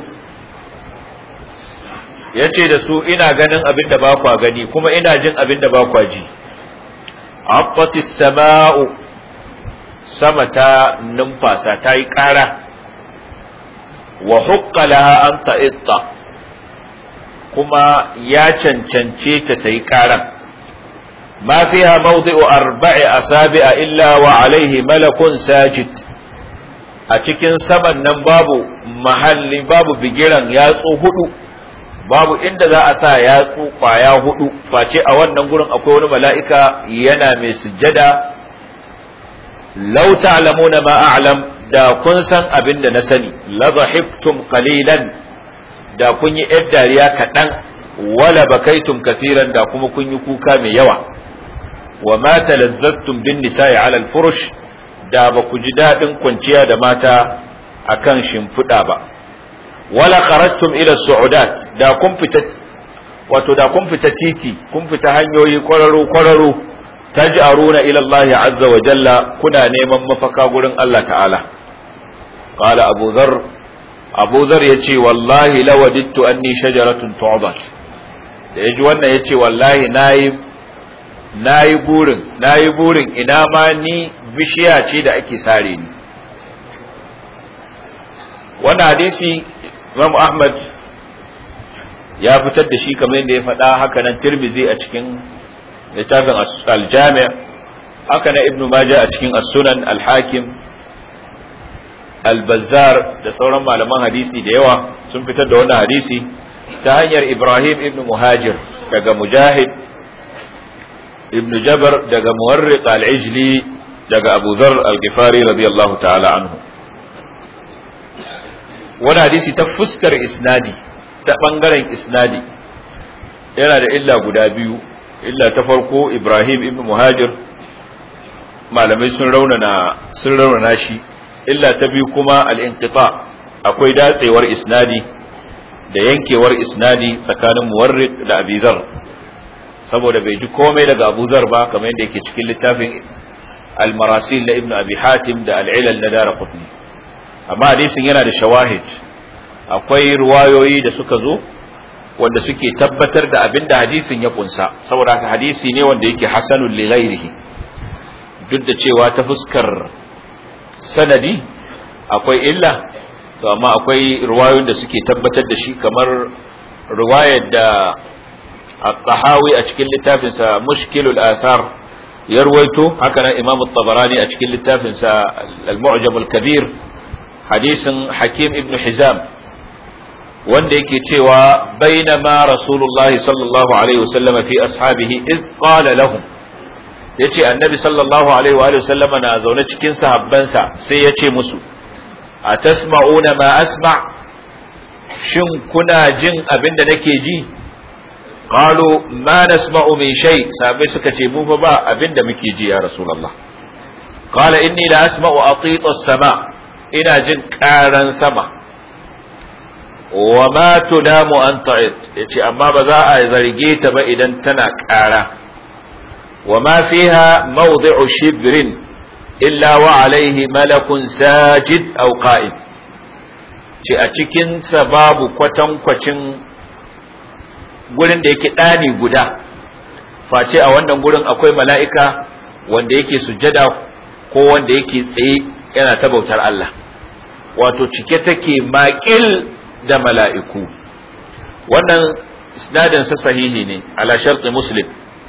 yace da su ina ganin abin da ba kwa gani kuma ina jin abin da ba kwa ji aqatis sama'u sama ta numfasa ta yi ƙara wa hukka laha an ta'itta kuma ya cancance ta ta yi ƙaran ma fiha mawdi'u arba'i asabi'a illa wa alaihi malakun sajid a cikin saman nan babu mahalli babu bigiran yatsu hudu babu inda za a sa yatsu kwaya hudu face a wannan gurin akwai wani mala'ika yana mai sujjada law ta'lamuna ma a'lam da kun san abin da na sani la dhahibtum qalilan da kun yi yar dariya kaɗan wala bakaitum kasiran da kuma kun yi kuka mai yawa wa ma talazzaztum bin nisa'i ala al-furush da ba ku ji dadin kwanciya da mata akan shimfiɗa ba wala kharajtum ila su'udat da kun fita wato da kun fita titi kun fita hanyoyi kwararo kwararo taj'aruna ila Allah azza wa jalla kuna neman mafaka gurin Allah ta'ala qala Abu Dharr Abu Dharr yace wallahi lawadittu anni shajaratun tu'dad da yaji wannan yace wallahi nayi nayi burin nayi burin ina ma ni bishiya ce da ake sare ni wannan hadisi Imam Ahmad ya fitar da shi kamar yadda ya faɗa haka nan Tirmidhi a cikin littafin al-Jami' haka nan Ibn Majah a cikin as-Sunan al-Hakim al-Bazzar da sauran malaman hadisi da yawa sun fitar da wannan hadisi ta hanyar Ibrahim ibn Muhajir daga Mujahid ibn Jabr daga Muwarriq al-Ijli daga Abu Dharr al-Ghifari radiyallahu ta'ala anhu wani hadisi ta fuskar isnadi ta bangaren isnadi yana da illa guda biyu illa ta farko Ibrahim ibn Muhajir malamai sun raunana sun raunana shi illa ta biyu kuma al-inqita akwai datsewar isnadi da yankewar isnadi tsakanin Muwarriq da Abi Dharr saboda bai ji komai daga Abu Dharr ba kamar yadda yake cikin littafin al-Marasil na Ibn Abi Hatim da al-Ilal na Daraqutni amma hadisin yana da shawahid akwai ruwayoyi da suka zo wanda suke tabbatar da abin da hadisin ya kunsa saboda haka hadisi ne wanda yake hasanul li ghairihi duk da cewa ta fuskar sanadi akwai illa to amma akwai ruwayoyin da suke tabbatar da shi kamar ruwayar da at-Tahawi a cikin littafinsa Mushkilul Athar ya ruwaito haka nan Imam at-Tabarani a cikin littafinsa Al-Mu'jam al-Kabir hadisin Hakim ibn Hizam wanda yake cewa bainama Rasulullah sallallahu alaihi wasallam fi ashabihi iz qala lahum yace annabi sallallahu alaihi wa sallam na zaune cikin sahabbansa sai yace musu atasma'una ma asma' shin kuna jin abinda nake ji qalu ma nasma'u min shay sahabbai suka ce mu fa ba abinda muke ji ya Rasulullah qala inni la asma'u atita as-sama' ina jin karan sama wa ma tunamu an ta'id yace amma ba za a zarge ta ba idan tana kara wa ma fiha mawdi'u shibrin illa wa alayhi malakun sajid aw qa'im ce a cikin sa babu kwatankwacin gurin da yake dani guda face a wannan gurin akwai mala'ika wanda yake sujjada ko wanda yake tsaye yana ta bautar Allah wato cike take maƙil da mala'iku wannan isnadin sa sahihi ne ala sharti Muslim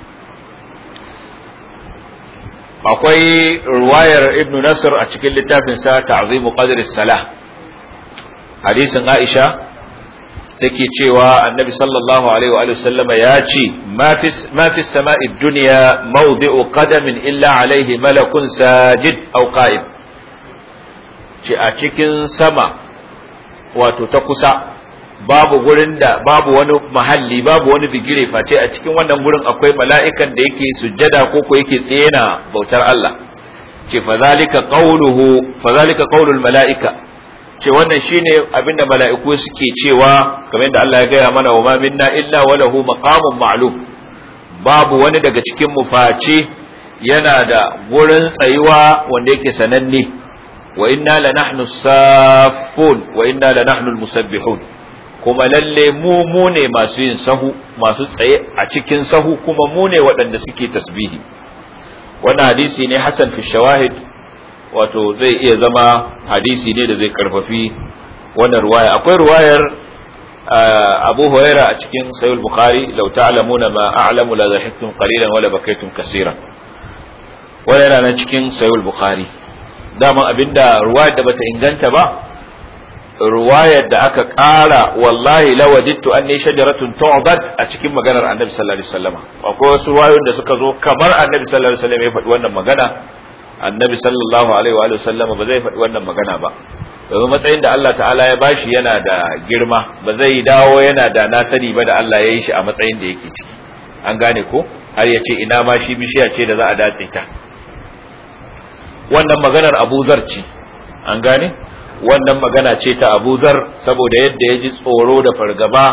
akwai ruwayar Ibn Nasr a cikin littafin sa Ta'zimu Qadr as-Salah hadisin Aisha take cewa Annabi sallallahu alaihi wa sallama ya ce ma fi ma fi as-sama'i ad-dunya mawdi'u qadamin illa alaihi malakun sajid aw qa'im ce a cikin sama wato ta kusa babu gurin da babu wani mahalli babu wani bigire face a cikin wannan gurin akwai mala'ikan da yake sujjada ko ko yake tsaye na bautar Allah ce fa zalika qawluhu fa zalika qawlul mala'ika ce wannan shine abinda mala'iku suke cewa kamar yadda Allah ya gaya mana wa ma minna illa wa lahu maqamun ma'lum babu wani daga cikin mu face yana da gurin tsayuwa wanda yake sananne wa inna lanahnu saffun wa inna lanahnu almusabbihun kuma lalle mu mu ne masu yin sahu masu tsaye a cikin sahu kuma mu ne waɗanda suke tasbihi wannan hadisi ne hasan fi shawahid wato zai iya zama hadisi ne da zai karfafi wannan ruwaya akwai ruwayar Abu Huraira a cikin Sahih Bukhari law ta'lamuna ma a'lamu la dhahiktum qalilan wa la bakaytum kaseeran wannan yana cikin Sahih Bukhari dama abinda ruwayar da bata inganta ba ruwayar da aka ƙara wallahi lawadittu anni shajaratun tu'bad a cikin maganar Annabi sallallahu alaihi wasallam akwai wasu ruwayoyin da suka zo kamar Annabi sallallahu alaihi wasallam ya faɗi wannan magana annabi sallallahu alaihi wa sallama ba zai faɗi wannan magana ba, domin matsayin da Allah ta'ala ya bashi yana da girma, ba zai dawo yana da na sani ba da Allah ya yi shi a matsayin da yake ciki. An gane ko, har ya ce ina ma shi bishiya ce da za a datse ta. Wannan maganar Abu Zar ce, an gane, wannan magana ce ta Abu Zar, saboda yadda ya ji tsoro da fargaba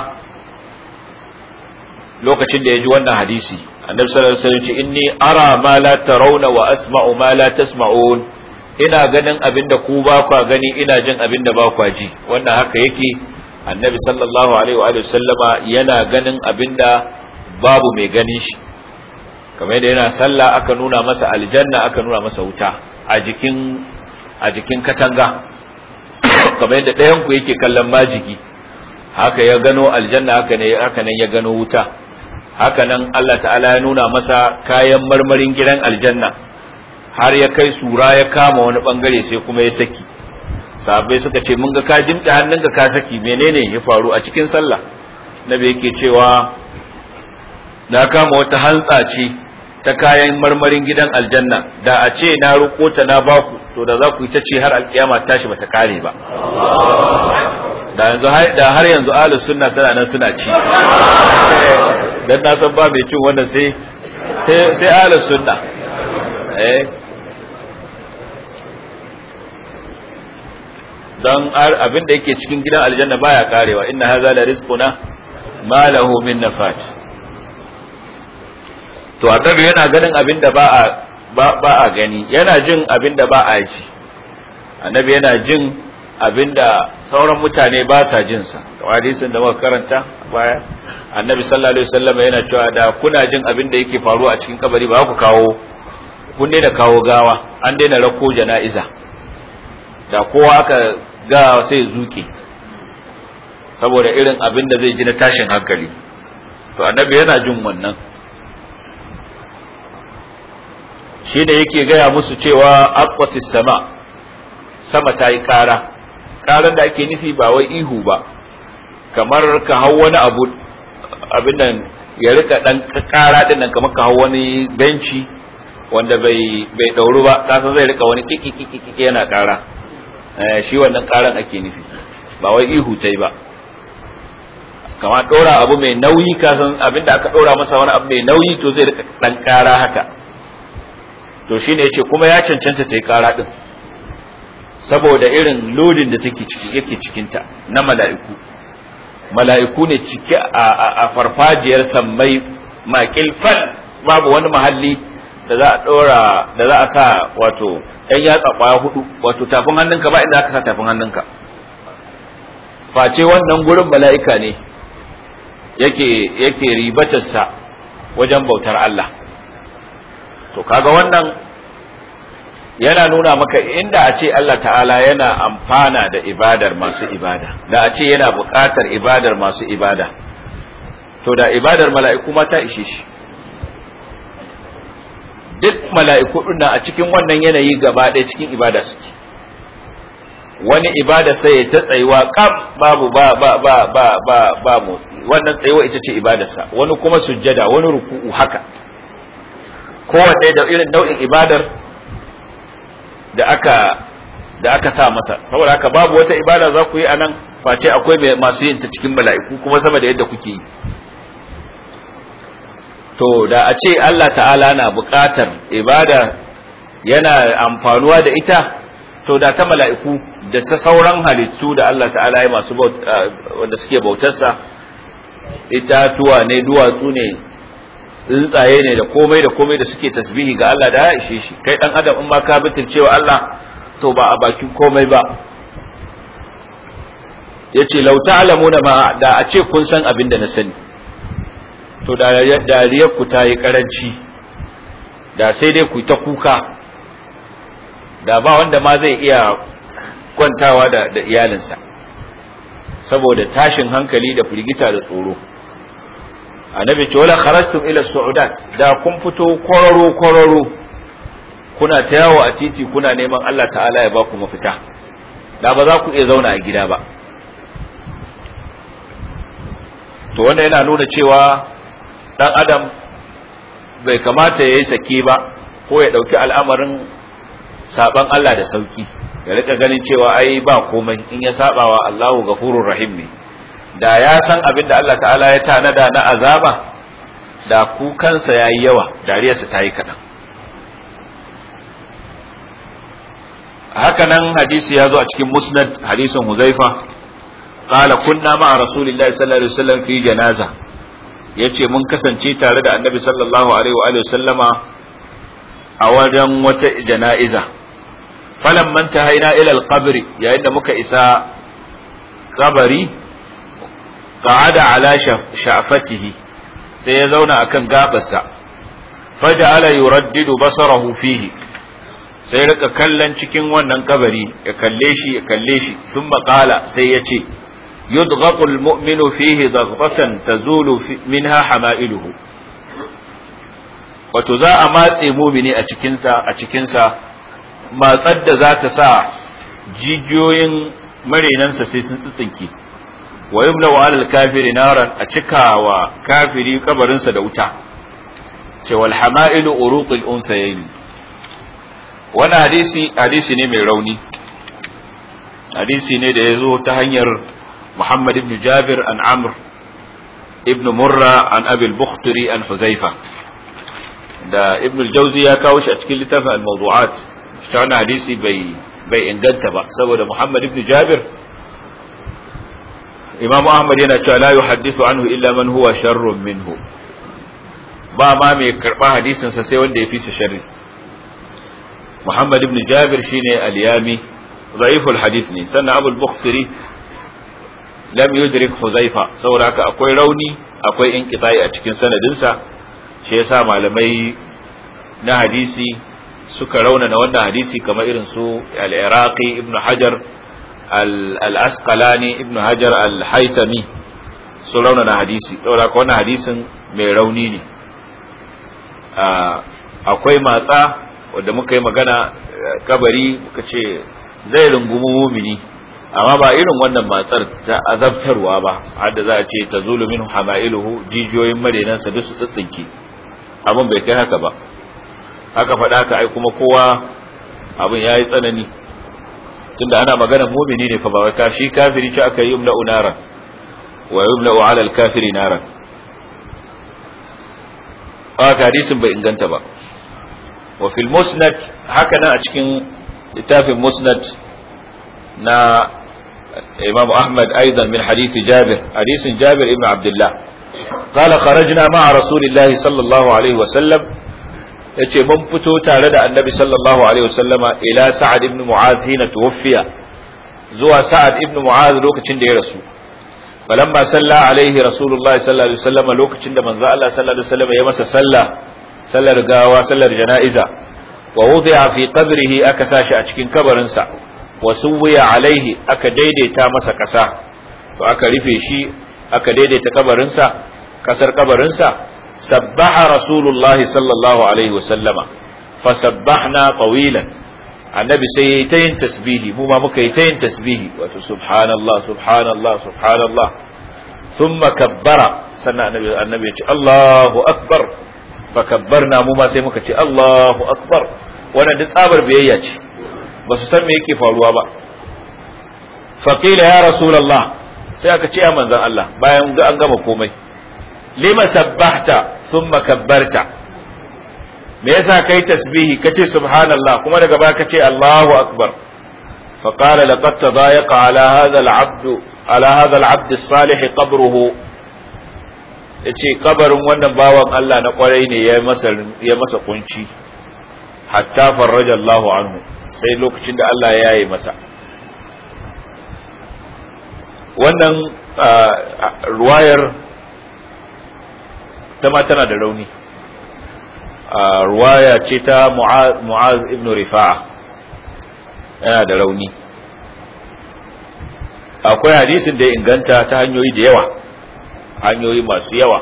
lokacin da ya ji wannan hadisi. Annabi sallallahu alaihi wasallam ce inni ara ma la tarawna wa asma'u ma la tasma'un, ina ganin abinda ku ba kwa gani, ina jin abinda ba kwa ji. Wannan haka yake. Annabi sallallahu alaihi wa sallama yana ganin abinda babu mai ganin shi, kamar yadda yana sallah aka nuna masa aljanna aka nuna masa wuta a jikin a jikin katanga, kamar yadda ɗayan ku yake kallon majigi, haka ya gano aljanna, haka ne haka nan ya gano wuta. Haka nan Allah ta'ala ya nuna masa kayan marmarin gidan aljanna, har ya kai sura ya kama wani bangare sai kuma ya saki. Sahabbai suka ce mun ga ka jimta hannunka ka saki, menene ya faru a cikin sallah? Nabi yake cewa na kama wata hantsa ce ta kayan marmarin gidan aljanna, da a ce na roƙo ta na baku to da za ku yi ta ce har alkiyama tashi bata kare ba. Da yanzu da har yanzu ahlus sunna suna nan suna ci, dan na san ba mai cin wannan sai sai sai ahlus sunna. Eh dan abin da yake cikin gidan aljanna baya karewa, inna hadha la rizquna ma lahu min nafat. To annabi yana ganin abin da ba a ba a gani, yana jin abin da ba a ji. Annabi yana jin abin da sauran mutane ba sa jin sa. Hadisin da muka karanta baya, annabi sallallahu alaihi wasallam yana cewa da kuna jin abin da yake faruwa a cikin kabari ba ku kawo kun daina kawo gawa, an daina rako jana'iza, da kowa aka ga sai zuke saboda irin abin da zai ji na tashin hankali. To annabi yana jin wannan, shi da yake gaya musu cewa aqwatis sama, sama ta yi ƙara. Ƙaran da ake nufi ba wai ihu ba, kamar ka hau wani abu abin nan ya rika dan ƙara din nan, kamar ka hau wani benci wanda bai bai dauru ba, kasan zai rika wani kiki kiki kiki yana ƙara. Eh shi wannan ƙaran ake nufi, ba wai ihu tai ba. Kamar ɗora abu mai nauyi, kasan abin da aka ɗora masa wani abu mai nauyi to zai rika dan ƙara haka. To shine yace kuma ya cancanta ta yi ƙara din, saboda irin lodin da take ciki yake cikinta na mala'iku. Mala'iku ne cike a farfajiyar sammai makil fal, babu wani mahalli da za a dora da za a sa wato ɗan yatsa kwaya hudu, wato tafin hannunka ba inda aka sa tafin hannunka, face wannan gurin mala'ika ne yake yake ribatarsa wajen bautar Allah. To kaga wannan yana nuna maka inda a ce Allah ta'ala yana amfana da ibadar masu ibada, da a ce yana buƙatar ibadar masu ibada, to da ibadar mala'iku ma ta ishe shi. Duk mala'iku ɗin a cikin wannan yanayi gaba ɗaya cikin ibada suke. Wani ibada sai ta tsayuwa kam babu ba ba ba ba ba ba motsi, wannan tsayuwa ita ce ibadarsa. Wani kuma sujjada, wani ruku'u, haka kowanne da irin nau'in ibadar da aka da aka sa masa. Saboda haka babu wata ibada za ku yi anan face akwai masu yin ta cikin mala'iku kuma sama da yadda kuke yi. To da a ce Allah ta'ala na buƙatar ibada yana amfanuwa da ita, to da ta mala'iku da ta sauran halittu da Allah ta'ala ya masu wanda suke bautarsa, itatuwa ne, duwatsu ne, tsuntsaye ne, da komai da komai da suke tasbihi ga Allah, da ya ishe shi. Kai dan adam in ma ka bitircewa Allah to ba a bakin komai ba. Yace law ta'lamuna ma, da a ce kun san abin da na sani, to da dariyar ku ta yi karanci, da sai dai ku ta kuka, da ba wanda ma zai iya kwantawa da, da iyalinsa saboda tashin hankali da firgita da tsoro. Annabi ce wala kharajtum ila su'udat, da kun fito kororo kororo kuna ta yawo a titi kuna neman Allah ta'ala ya ba ku mafita, da ba za ku iya zauna a gida ba. To wanda yana nuna cewa dan adam bai kamata ya yi sake ba, ko ya dauki al'amarin saban Allah da sauki, ya rika ganin cewa ai ba komai in ya sabawa Allahu ghafurur rahim ne. Da ya san abin da Allah ta'ala ya tanada na azaba, da kukansa yayi yawa, dariyarsa ta yi kaɗan. haka nan hadisi ya zo a cikin musnad hadisin Huzaifa qala kunna ma'a rasulillahi sallallahu alaihi wasallam fi janaza, yace mun kasance tare da annabi sallallahu alaihi wa alihi sallama a wajen wata jana'iza. falamman tahaina ila al-qabr, yayin da muka isa kabari, qa'ada ala sha'fatihi, sai ya zauna akan gabarsa, faja'ala yuraddidu basarahu fihi, sai rika kallon cikin wannan kabari, ya kalle shi ya kalle shi, thumma qala, sai ya ce yudghatu al-mu'minu fihi daghfatan tazulu minha hama'iluhu, wato za a matse mumini a cikin sa a cikin sa matsar da za ta sa jijiyoyin marenansa sai sun tsitsinke. wa yumla wa al kafiri naran, a cikawa kafiri kabarinsa da wuta. ce wal hama'ilu uruqul unsayayn. wannan hadisi hadisi ne mai rauni, hadisi ne da yazo ta hanyar Muhammad ibn Jabir an Amr ibn Murra an Abi al-Bukhtari an Huzaifa, da Ibn al-Jawzi ya kawo shi a cikin littafin al-Mawdu'at. shi wannan hadisi bai bai inganta ba, saboda Muhammad ibn Jabir, Imam Ahmad yana cewa la yuhaddithu anhu illa man huwa sharrun minhu, ba ma mai karba hadisin sa sai wanda ya fi sa sharri. Muhammad ibn Jabir shine al-Yami, dhaiful hadith ne. sannan Abu al-Bukhtari lam yudrik Huzaifa, saboda haka akwai rauni, akwai inqita'i a cikin sanadin sa. shi yasa malamai na hadisi suka rauna na wannan hadisi, kamar irin su al-Iraqi, Ibn Hajar al-Asqalani, Ibn Hajar al-Haythami, su rauna na hadisi, saboda haka wannan hadisin mai rauni ne. akwai matsa wanda muka yi magana kabari, muka ce zai rungumi mumini, amma ba irin wannan matsar ta azabtarwa ba, hadda za a ce ta zulu minhu hama'iluhu, jijiyoyin marenansa duk su tsitsinke. abin bai kai haka ba, haka faɗa haka ai kuma kowa abin ya yi tsanani, tunda ana magana mumini ne fa, ba wai shi kafiri ce aka yi yumla'u naran wa yumla'u 'ala al-kafiri naran. haka hadisin bai inganta ba. wa fil musnad, haka nan a cikin littafin musnad na Imam Ahmad aidan min hadisi Jabir, hadisin Jabir ibn Abdullah, qala kharajna ma'a rasulillahi sallallahu alaihi wa sallam, yace mun fito tare da annabi sallallahu alaihi wa sallama ila Sa'ad ibn Mu'adh hina tuwfiya, zuwa Sa'ad ibn Mu'adh lokacin da ya rasu. falamma salla alaihi rasulullahi sallallahu alaihi wa sallama, lokacin da manzo Allah sallallahu alaihi wa sallama ya masa sallah, sallar gawa, sallar jana'iza. wa wudi'a fi qabrihi, aka sashi a cikin kabarinsa. wa suwiya alaihi, aka daidaita masa kasa, to aka rufe shi, aka daidaita kabarinsa, kasar kabarinsa. sabbaha rasulullahi sallallahu alaihi wasallama, fasabbahna tawilan, annabi sai yayi ta yin tasbihi, mu ma muka yi ta yin tasbihi, wato subhanallah subhanallah subhanallah. thumma kabbara, sannan annabi annabi ya ce Allahu akbar, fakabbarna, mu ma sai muka ce Allahu akbar. wannan duk tsabar biyayya ce, ba su san me yake faruwa ba. faqila ya rasulullah, sai aka ce ya manzon Allah, bayan an gama komai, lima sabbahta thumma kabbarta, me yasa kai tasbihi kace subhanallah kuma daga baya kace Allahu akbar. fa qala laqad tadayaqa ala hadha al-'abd ala hadha al-'abd as-salih qabruhu, yace kabarin wannan bawan Allah na kwarai ne ya masa ya masa kunci, hatta farraja Allahu anhu, sai lokacin da Allah ya yi masa. wannan ruwayar ta ma tana da rauni, ruwaya ce ta Mu'az ibn Rifa'a, yana da rauni. akwai hadisin da ya inganta ta hanyoyi da yawa, hanyoyi masu yawa,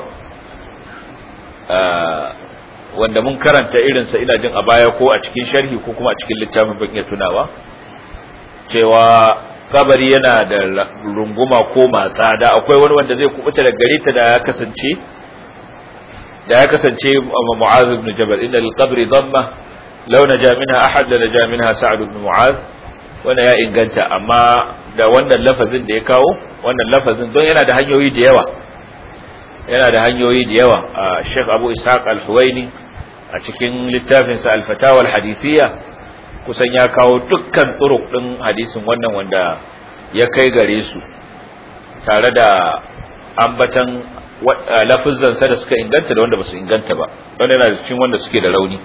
wanda mun karanta irinsa ina jin a baya, ko a cikin sharhi ko kuma a cikin littafin, ban iya tunawa, cewa kabari yana da runguma ko matsa, da akwai wani wanda zai kubuta da gare ta da ya kasance da ya kasance Mu'adh ibn Jabal, inna lil qabri dhamma law naja minha ahad la naja minha sa'd ibn mu'adh wannan ya inganta, amma da wannan lafazin da ya kawo, wannan lafazin don yana da hanyoyi da yawa yana da hanyoyi da yawa Sheikh Abu Ishaq Al-Huwaini a cikin littafinsa Al-Fatawa Al-Hadithiyya kusan ya kawo dukkan turuq din hadisin wannan wanda ya kai gare su tare da ambatan lafazansa da suka inganta da wanda ba su inganta ba, wanda yana cikin wanda suke da rauni.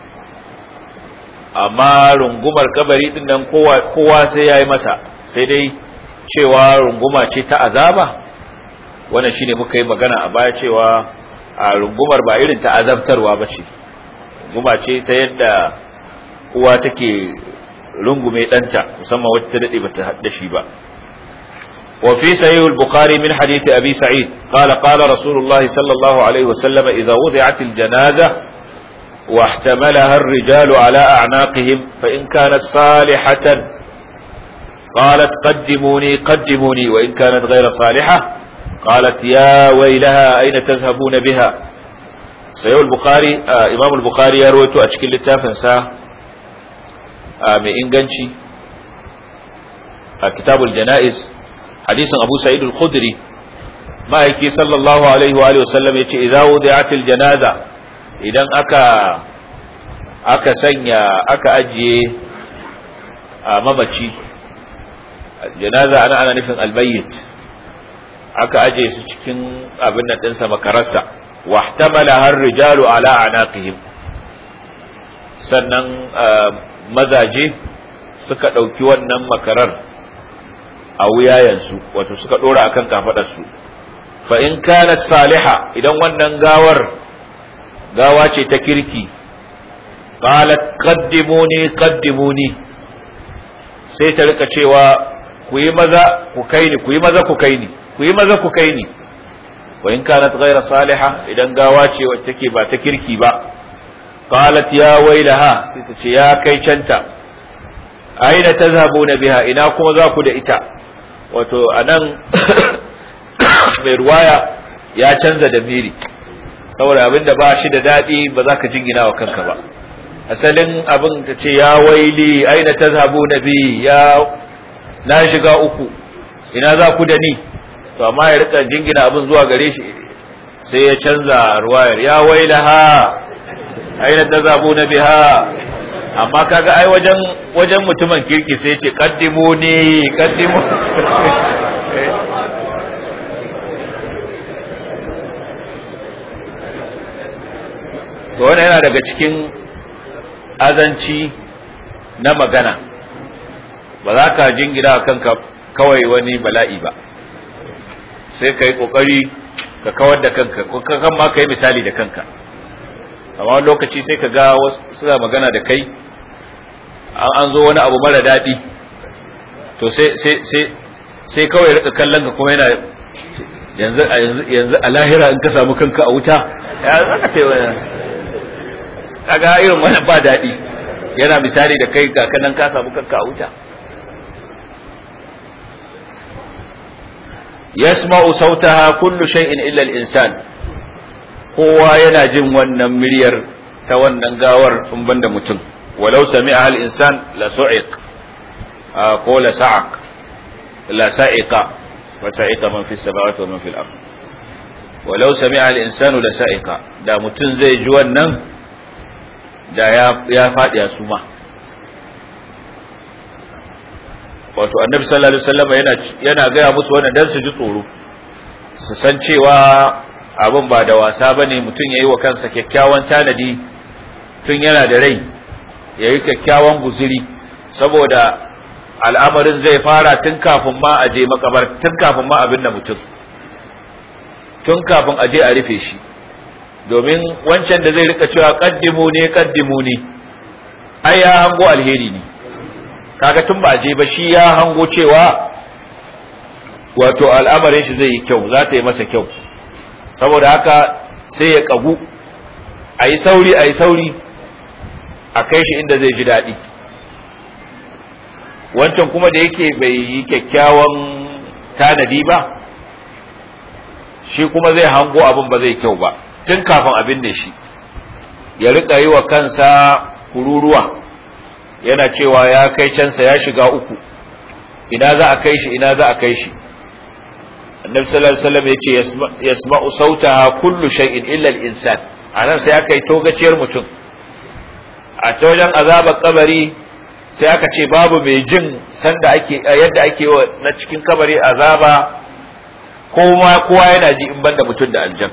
Amma rungumar kabari din nan kowa kowa sai yayi masa, sai dai cewa runguma ce ta azaba, wannan shine muka yi magana a baya cewa a rungumar ba irin ta azabtarwa bace, runguma ce ta yadda uwa take rungume danta musamman wacce ta dade bata hadda shi ba. wa fi sahih al-bukhari min hadith abi sa'id qala qala rasulullah sallallahu alaihi wasallam idha wudi'at al-janaza wa ihtamalaha ar-rijalu ala a'naqihim fa in kanat salihatan qalat qaddimuni qaddimuni wa in kanat ghayra salihah qalat ya waylaha ayna tadhhabuna biha. sahih al-bukhari imam al-bukhari ya rawaito a cikin littafin sa mai inganci a kitabul janaiz hadisin Abu Sa'id al-Khudri, ma'aiki sallallahu alaihi wa alihi wasallam yace idza wudi'atil janaza, idan aka aka sanya aka ajiye a mamaci, janaza ana ana nufin almayyit, aka ajiye su cikin abin nan dinsa makararsa, wahtamala har rijalu ala anaqihim, sannan mazaje suka ɗauki wannan makarar a wuyayensu, wato suka ɗora akan kafaɗarsu. fa in kanat saliha, idan wannan gawar gawa ce ta kirki, qalat qaddimuni qaddimuni, sai ta rika cewa ku yi maza ku kai ni, ku yi maza ku kai ni, ku yi maza ku kai ni. wa in kanat ghayra saliha, idan gawa ce wacce take ba ta kirki ba, qalat ya wailaha, sai ta ce ya kai canta, aina tazhabuna biha, ina kuma za ku da ita. Wato anan mai ruwaya ya canza da miri, saboda abin da ba shi da daɗi ba za ka jingina wa kanka ba. Asalin abin ta ce ya waili aina tazhabuna bi, ya na shiga uku, ina za ku da ni. To amma ya rika jingina abin zuwa gare shi, sai ya canza ruwayar ya wailaha aina tazhabuna biha. Amma kaga ai wajen wajen mutumin kirki sai ya ce qaddimuni qaddimu. to wannan yana daga cikin azanci na magana, ba za ka jingina kanka kawai wani bala'i ba, sai ka yi kokari ka kawar da kanka, ko kan ma ka yi misali da kanka. amma wani lokaci sai ka ga suna magana da kai, an zo wani abu mara daɗi, to sai sai sai sai kawai rika kallon ka kuma yana yanzu yanzu a lahira in ka samu kanka a wuta, ya zaka ce wannan kaga irin wannan ba daɗi, yana misali da kai ga kanan ka samu kanka a wuta. yasma'u sautaha kullu shay'in illa al-insan, kowa yana jin wannan miryar ta wannan gawar in banda mutum. walau sami'a al-insan la su'iq ko la sa'aq la sa'iqa wa sa'iqa man fi samawati wa man fi al-ard. walau sami'a al-insanu la sa'iqa, da mutum zai ji wannan da ya ya fadi ya suma. wato annabi sallallahu alaihi wasallam yana yana ga musu wannan dan su ji tsoro, su san cewa abin ba da wasa bane, mutum yayi wa kansa kyakkyawan tanadi tun yana da rai, yayi kyakkyawan guzuri, saboda al'amarin zai fara tun kafin ma a je makabar, tun kafin ma abin da mutum, tun kafin a je a rufe shi. domin wancan da zai rika cewa qaddimu ne qaddimu ne, ai ya hango alheri ne, kaga tun ba je ba shi ya hango cewa wato al'amarin shi zai yi kyau, za ta yi masa kyau, saboda haka sai ya kagu, a yi sauri a yi sauri a kai shi inda zai ji daɗi. wancan kuma da yake bai yi kyakkyawan tanadi ba, shi kuma zai hango abin ba zai kyau ba tun kafin abin da shi, ya rika yi wa kansa kururuwa yana cewa ya kai cansa ya shiga uku, ina za a kai shi ina za a kai shi. annabi sallallahu alaihi wasallam yace yasma'u sautaha kullu shay'in illa al-insan. anan sai aka yi togaciyar mutum a ta wajen azabar kabari, sai aka ce babu mai jin sanda ake yadda ake na cikin kabari azaba, kowa kowa yana ji in banda mutum da aljan.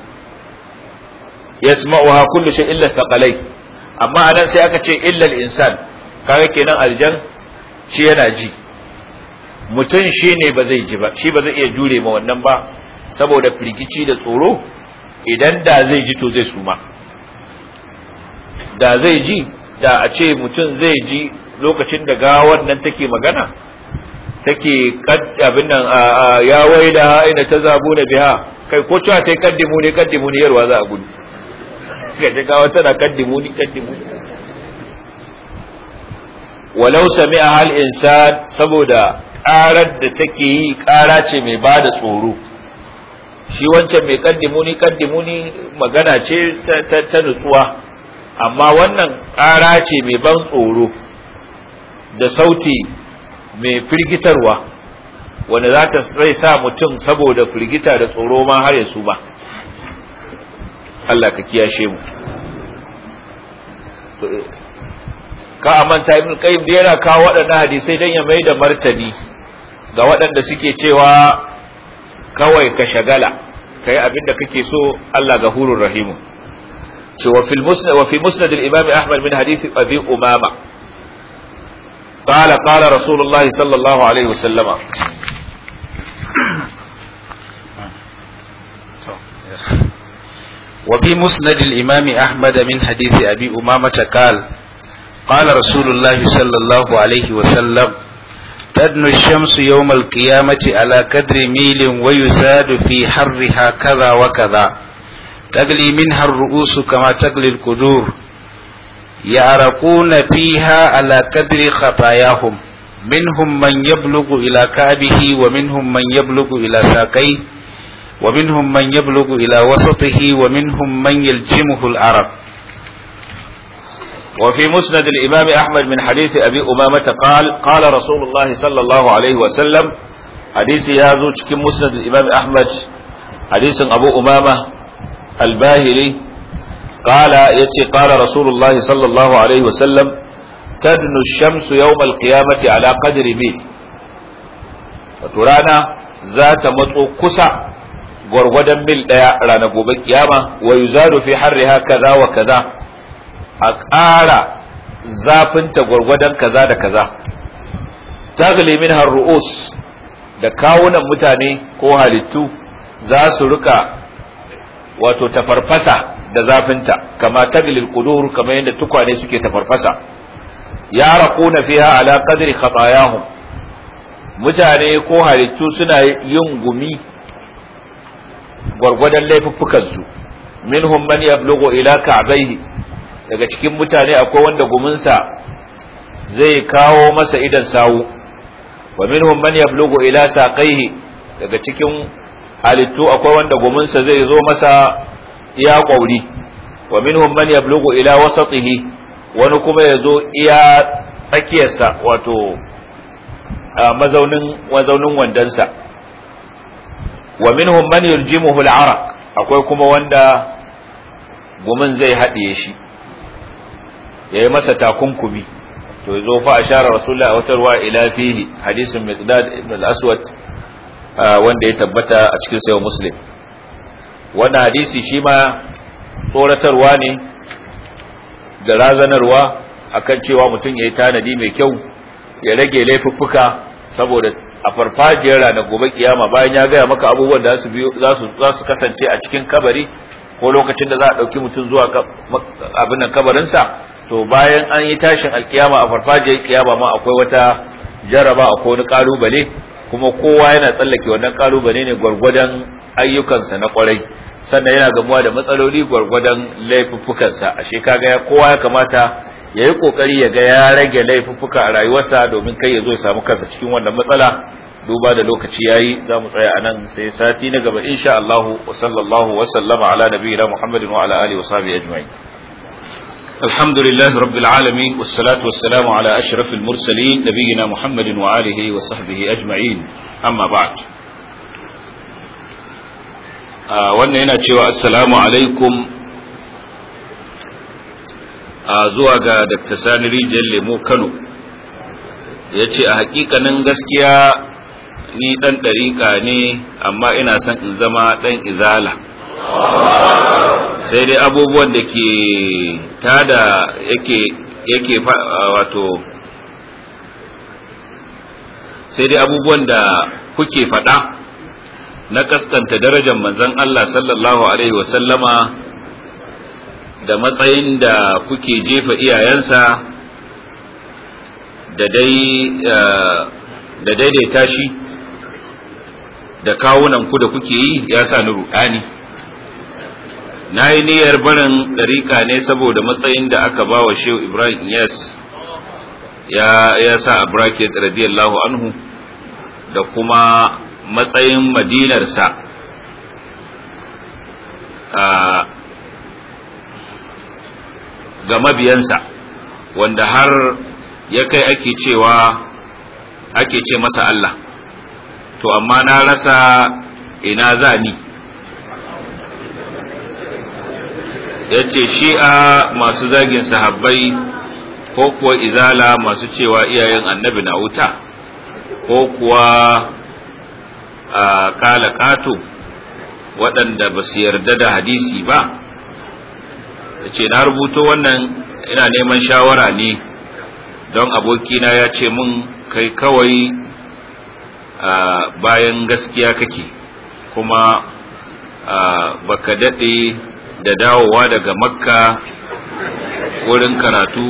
yasma'uha kullu shay'in illa thaqalai, amma anan sai aka ce illa al-insan, kaga kenan aljan shi yana ji, mutum shi ne ba zai ji ba, shi ba zai iya jure ma wannan ba saboda firgici da tsoro. idan da zai ji to zai suma, da zai ji, da a ce mutum zai ji lokacin da gawar nan take magana, take abin nan ya waida aina ta zabu na biha, kai ko cewa ta yi kaddimu ne kaddimu ne yarwa za a gudu, ga gawa tana kaddimu ni kaddimu. walau sami'a hal insan, saboda ƙarar da take yi ƙara ce mai ba da tsoro. shi wancan mai kaddimuni kaddimuni magana ce ta nutsuwa, amma wannan ƙara ce mai ban tsoro da sauti mai firgitarwa, wanda za ta zai sa mutum saboda firgita da tsoro ma har ya suma. Allah ka kiyashe mu. ka amanta ibn qayyim da yana kawo waɗannan hadisai dan ya mai da martani ga waɗanda suke cewa kawai ka shagala kai abinda kake so, Allah gafurur rahimu. ce wa fil musnad wa fi musnad al-imam ahmad min hadith abi umama qala qala rasulullah sallallahu alaihi wasallam. وفي مسند الإمام أحمد من حديث أبي أمامة قال قال رسول الله صلى الله عليه وسلم تدنو الشمس يوم القيامة على قدر ميل ويساد في حرها كذا وكذا تغلي منها الرؤوس كما تغلي القدور يعرقون فيها على قدر خطاياهم منهم من يبلغ إلى كعبه ومنهم من يبلغ إلى ساقيه ومنهم من يبلغ إلى وسطه ومنهم من يلجمه العرق. وفي مسند الإمام أحمد من حديث أبي أمامة قال قال رسول الله صلى الله عليه وسلم. حديث يازوج كم مسند الإمام أحمد حديث أبو أمامة الباهلي قال يتي قال رسول الله صلى الله عليه وسلم تدنو الشمس يوم القيامة على قدر ميل. وترانا ذات مطو كسع gwargwadon mil ɗaya ranar gobe kiyama, wa yuzadu fi harriha kaza wa kaza, a ƙara zafinta gwargwadon kaza da kaza. tagli minha ru'us, da kawunan mutane ko halittu za su rika wato tafarfasa da zafinta, kama taglil qudur, kama yadda tukwane suke tafarfasa. yaraquna fiha ala qadri khatayahum, mutane ko halittu suna yin gumi gwargwadon laifuffukansu. minhum man yablughu ila ka'bayhi, daga cikin mutane akwai wanda guminsa zai kawo masa idan sawu. wa minhum man yablughu ila saqaihi, daga cikin halittu akwai wanda guminsa zai zo masa iya kwauri. wa minhum man yablughu ila wasatihi, wani kuma ya zo iya tsakiyarsa, wato mazaunin mazaunin wandansa. wa minhum man yuljimuhu al-araq, akwai kuma wanda gumin zai haɗiye shi yayi masa takunkumi. to yazo fa ashara rasulullahi wa tarwa ila fihi, hadisin miqdad ibn al-aswad wanda ya tabbata a cikin sahih muslim. wannan hadisi shi ma tsoratarwa ne da razanarwa akan cewa mutum yayi tanadi mai kyau, ya rage laifuffuka, saboda a farfajiyar ranar gobe kiyama bayan ya gaya maka abubuwan da za su kasance a cikin kabari ko lokacin da za a ɗauki mutum zuwa abin nan kabarinsa, to bayan an yi tashin alkiyama a farfajiyar kiyama ma akwai wata jaraba, akwai wani kalubale, kuma kowa yana tsallake wannan kalubale ne gwargwadon ayyukansa na kwarai, sannan yana gamuwa da matsaloli gwargwadon laifuffukansa. ashe kaga kowa ya kamata ya yi kokari ya ga ya rage laifuffuka a rayuwarsa domin kai ya zo ya samu kansa cikin wannan matsala. duba da lokaci yayi, za mu tsaya anan sai sati na gaba insha Allah. wa sallallahu wa sallama ala nabiyina Muhammadin wa ala alihi wa sahbihi ajma'in. الحمد لله رب العالمين والصلاة والسلام على أشرف المرسلين نبينا محمد وآله وصحبه أجمعين أما بعد wannan yana cewa assalamu alaikum zuwa ga Dr. Sani Rijiyar Lemo Kano ya ce a hakikanin gaskiya ni ɗan ɗariƙa ne amma ina son in zama ɗan izala sai dai abubuwan da ke tada yake yake wato sai dai abubuwan da kuke faɗa na kaskanta darajar manzon Allah sallallahu alaihi wasallama da matsayin da kuke jefa iyayensa da dai da daidaita shi da kawunan ku da kuke yi ya sa ni ruɗani na yi niyyar barin ɗariƙa ne saboda matsayin da aka ba wa Shehu Ibrahim Iyas ya ya sa a bracket radiyallahu anhu da kuma matsayin madinarsa ga mabiyansa wanda har ya kai ake cewa ake ce masa Allah to amma na rasa ina za ni yace shi'a masu zagin sahabbai ko kuwa izala masu cewa iyayen annabi na wuta ko kuwa a kala kato waɗanda ba su yarda da hadisi ba yace na rubuto wannan ina neman shawara ne don abokina ya ce mun kai kawai bayan gaskiya kake kuma baka daɗe da dawowa daga makka wurin karatu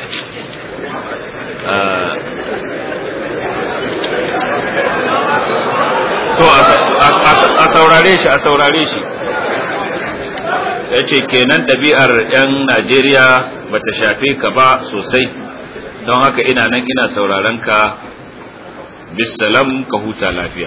to a saurare shi a saurare shi ya ce kenan ɗabi'ar 'yan Najeriya ba ta shafe ka ba sosai don haka ina nan ina sauraron ka bisalam ka huta lafiya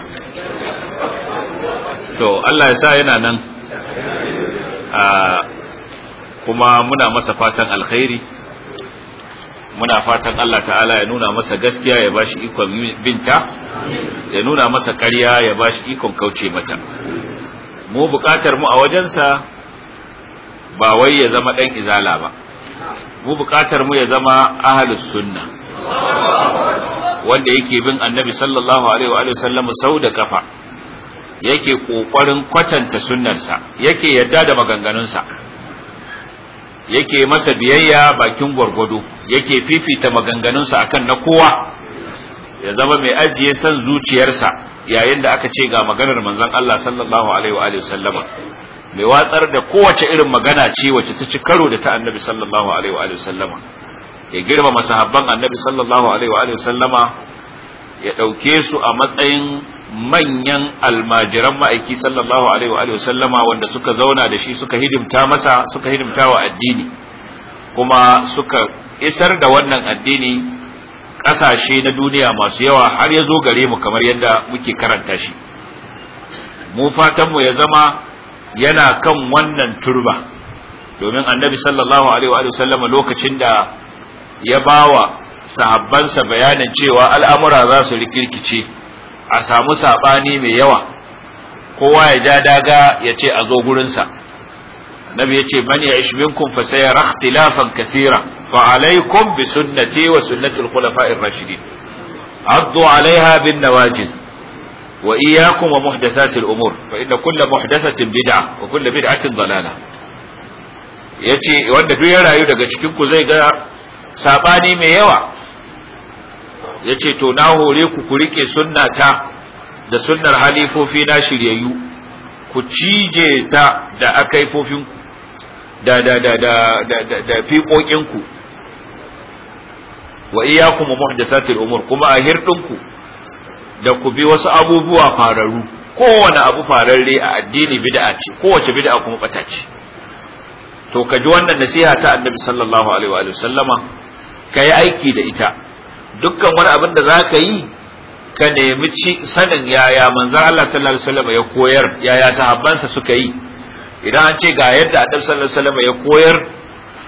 to Allah ya sa yana nan a kuma muna masa fatan alkhairi muna fatan Allah ta'ala ya nuna masa gaskiya ya bashi ikon binta ya nuna masa ƙarya ya bashi ikon kauce mata mu buƙatar mu a wajensa ba wai ya zama ɗan izala ba mu buƙatar mu ya zama ahlus sunna wanda yake bin annabi sallallahu alaihi wa sallam sau da kafa yake kokarin kwatanta sunnarsa yake yadda da maganganunsa yake masa biyayya bakin gwargwado yake fifita maganganunsa akan na kowa ya zama mai ajiye san zuciyarsa yayin da aka ce ga maganar manzon Allah sallallahu alaihi wa sallama mai watsar da kowace irin magana ce wacce ta ci karo da ta annabi sallallahu alaihi wa sallama ya girmama sahabban annabi sallallahu alaihi wa sallama ya dauke su a matsayin manyan almajiran ma'aiki sallallahu alaihi wa sallama wanda suka zauna da shi suka hidimta masa suka hidimta wa addini kuma suka isar da wannan addini kasashe na duniya masu yawa har ya zo gare mu kamar yadda muke karanta shi mu fatan mu ya zama yana kan wannan turba domin annabi sallallahu alaihi wa sallama lokacin da ya bawa sahabbansa bayanin cewa al'amura za su rikirkice a samu sabani mai yawa kowa ya ja daga ya ce a zo gurinsa nabi ya ce man ya ish minkum fa sayara ikhtilafan kathira fa alaykum bi sunnati wa sunnati al-khulafa'ir rashidin addu 'alayha bin nawajid wa iyyakum wa muhdathati al-umur fa inna kulla muhdathatin bid'ah wa kulla bid'atin dalalah yace wanda duk ya rayu daga cikin ku zai ga sabani mai yawa yace to na hore ku ku rike sunnata da sunnar halifofi na shiryayyu ku cije ta da akaifofin da da da da da da fiƙoƙin ku wa iyyakum muhdathatil umur kuma a hirdin ku da ku bi wasu abubuwa fararu kowane abu fararre a addini bid'a ce kowace bid'a kuma bata ce to ka ji wannan nasiha ta annabi sallallahu alaihi wa sallama kai aiki da ita dukkan wani abin da za ka yi ka nemi sanin yaya manzon Allah sallallahu alaihi wasallam ya koyar yaya sahabbansa suka yi idan an ce ga yadda annabi sallallahu alaihi wasallam ya koyar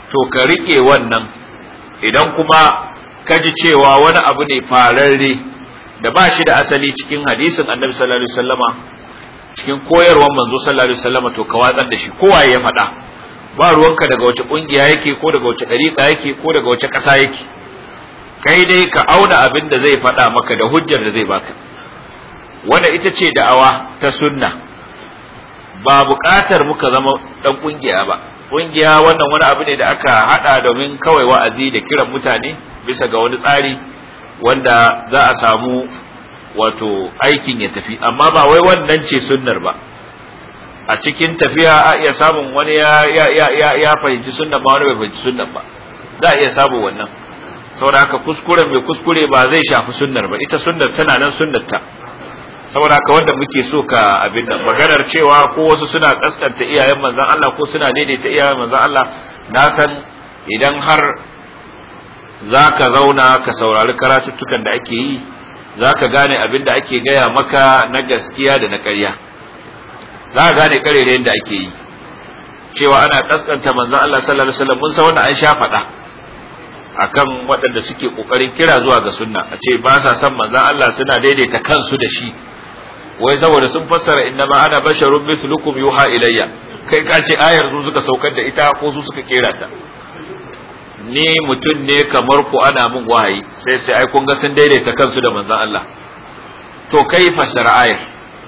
to ka rike wannan. Idan kuma ka ji cewa wani abu ne fararre da ba shi da asali cikin hadisin annabi sallallahu alaihi wasallama, cikin koyarwar manzo sallallahu alaihi wasallama, to ka watsar da shi, kowa ya faɗa. Ba ruwanka daga wace kungiya yake ko daga wace dariƙa yake ko daga wace ƙasa yake, kai dai ka auna abin da zai faɗa maka da hujjar da zai baka. Wanda ita ce da'awa ta sunna. Ba buƙatar muka zama dan kungiya ba. Kungiya wannan wani abu ne da aka hada domin kawai wa'azi da kiran mutane bisa ga wani tsari wanda za a samu wato aikin ya tafi, amma ba wai wannan ce sunnar ba. A cikin tafiya a iya samun wani ya ya ya ya fahimci sunnan ba, wani bai fahimci sunnan ba, za a iya samun wannan. Saboda haka kuskuren mai kuskure ba zai shafi sunnar ba, ita sunnar tana nan sunnarta. Saboda haka wanda muke so ka abin da maganar cewa ko wasu suna kaskanta iyayen manzon Allah ko suna daidaita iyayen manzon Allah, na san idan har zaka zauna ka saurari karatuttukan da ake yi, zaka gane abin da ake gaya maka na gaskiya da na ƙarya. Za ka gane karerayen da ake yi, cewa ana kaskanta manzon Allah sallallahu alaihi wasallam. Mun san wannan an sha faɗa akan waɗanda suke kokarin kira zuwa ga sunna, a ce ba sa san manzon Allah, suna daidaita kansu da shi, wai saboda sun fassara innama ana basharun mithlukum yuha ilayya. Kai ka ce ayar su suka saukar da ita ko su suka kera ta? Ni mutum ne kamar ku, ana min wahayi, sai sai ai kun ga sun daidaita kansu da manzon Allah. To kai fassara ayar,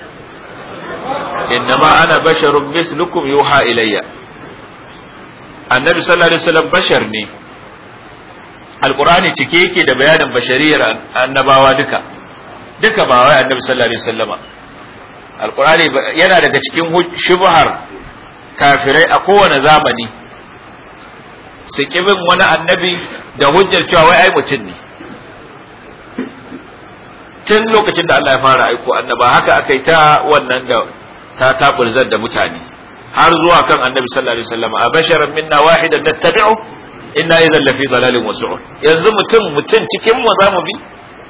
innama ana basharun mithlukum yuha ilayya. Annabi sallallahu alaihi wasallam bashar ne. Alqur'ani cike yake da bayanin bashariyar annabawa duka duka ba wai annabi sallallahu alaihi wasallama. Alqur'ani yana daga cikin shubhar kafirai a kowane zamani, su kibin wani annabi da hujjar cewa wai ai mutum ne. Tun lokacin da Allah ya fara aiko annaba haka akai ta wannan da ta taburzar da mutane har zuwa kan annabi sallallahu alaihi wasallam. Abasharan minna wahidan nattabi'u inna idhan lafi dhalalin wa su'ur. Yanzu mutum mutum cikin mu zamu bi?